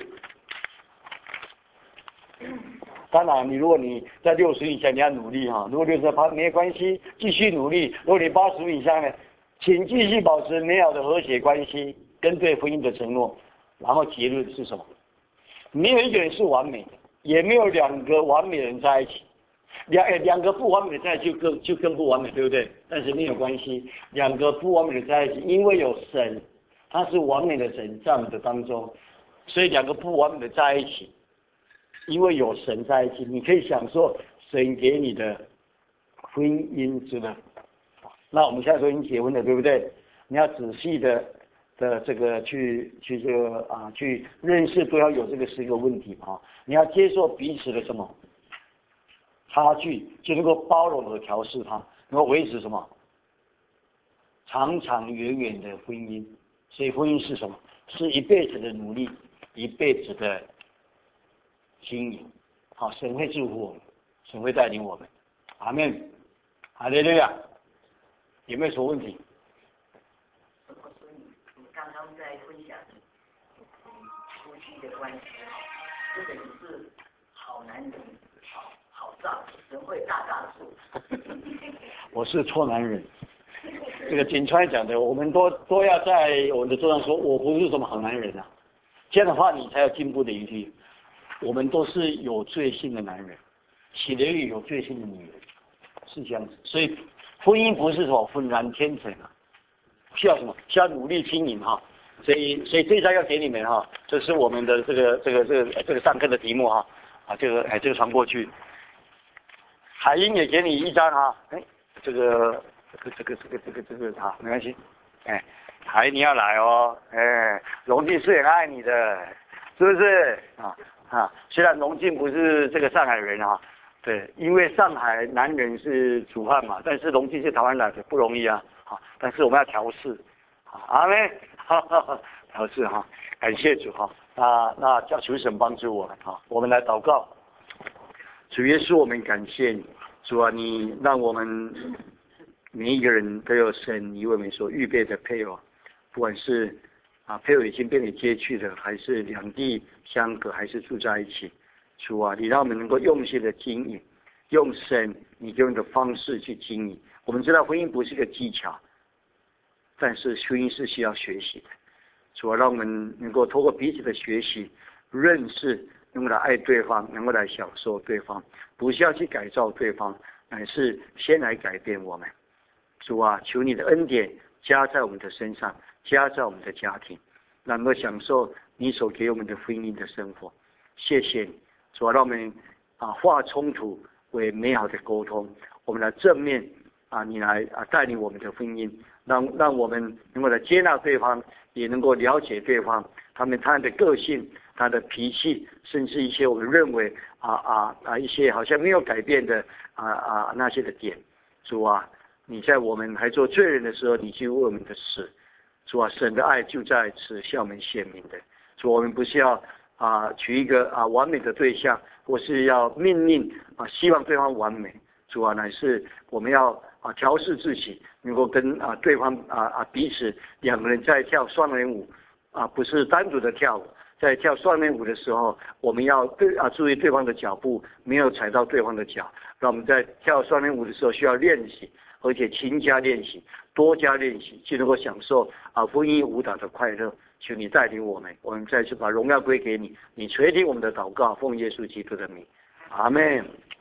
当然你如果你在六十以下你要努力哈，如果六十八没关系，继续努力。如果你八十以下呢，请继续保持美好的和谐关系跟对婚姻的承诺。然后结论是什么？没有一个人是完美的，也没有两个完美的人在一起。两哎两个不完美的在一起就更就更不完美，对不对？但是没有关系，两个不完美的在一起，因为有神。他是完美的神在我们的当中，所以两个不完美的在一起，因为有神在一起，你可以享受神给你的婚姻之乐。那我们现在都已经结婚了，对不对？你要仔细的的这个去去这个啊去认识，都要有这个是一个问题啊。你要接受彼此的什么差距，就能够包容和调试它，能够维持什么长长远远的婚姻。所以婚姻是什么？是一辈子的努力，一辈子的经营。好，神会祝福我们，神会带领我们。阿们。哈利路亚。有没有什么问题？ 什么是你？你刚刚在分享夫妻的关系，这个你是好男人，好好丈夫，神会大大祝福。 我是错男人。这个锦川讲的，我们都都要在我们的桌上说，我不是什么好男人啊。这样的话，你才有进步的余地。我们都是有罪性的男人，喜得于有罪性的女人，是这样子。所以婚姻不是什么浑然天成啊，需要什么？需要努力经营哈。所以，所以这一章要给你们哈，这是我们的这个这个这个这个上课的题目哈啊，这个哎这个传过去。海英也给你一张哈，哎这个。这个这个这个这个这个好，没关系。哎，海你要来哦，哎，龙静是很爱你的，是不是啊啊？虽然龙静不是这个上海人啊，对，因为上海男人是主汉嘛，但是龙静是台湾来的，不容易啊。好，但是我们要调试，阿们，调试哈，感谢主哈。那那叫求神帮助我们哈，我们来祷告。主耶稣，我们感谢你，主啊，你让我们。每一个人都有神你为我们所预备的配偶，不管是啊配偶已经被你接去的，还是两地相隔，还是住在一起。主啊，你让我们能够用心的经营，用神你给我们的方式去经营。我们知道婚姻不是一个技巧，但是婚姻是需要学习的。主啊，让我们能够透过彼此的学习、认识，能够来爱对方，能够来享受对方，不是要去改造对方，乃是先来改变我们。主啊，求你的恩典加在我们的身上，加在我们的家庭，能够享受你所给我们的婚姻的生活。谢谢你，主啊，让我们啊化冲突为美好的沟通，我们来正面啊，你来啊带领我们的婚姻，让让我们能够来接纳对方，也能够了解对方，他们他的个性、他的脾气，甚至一些我们认为啊啊啊一些好像没有改变的啊啊那些的点。主啊，你在我们还做罪人的时候，你就为我们的死。主啊，神的爱就在此向我们显明的。主，我们不是要啊娶一个啊完美的对象，或是要命令啊希望对方完美。主啊，乃是我们要啊调试自己，能够跟啊对方啊啊彼此两个人在跳双人舞啊，不是单独的跳舞。在跳双人舞的时候，我们要对啊注意对方的脚步，没有踩到对方的脚。让我们在跳双人舞的时候需要练习。而且勤加练习，多加练习，就能够享受啊婚姻舞蹈的快乐。求你带领我们，我们再次把荣耀归给你，你垂听我们的祷告，奉耶稣基督的名，阿们。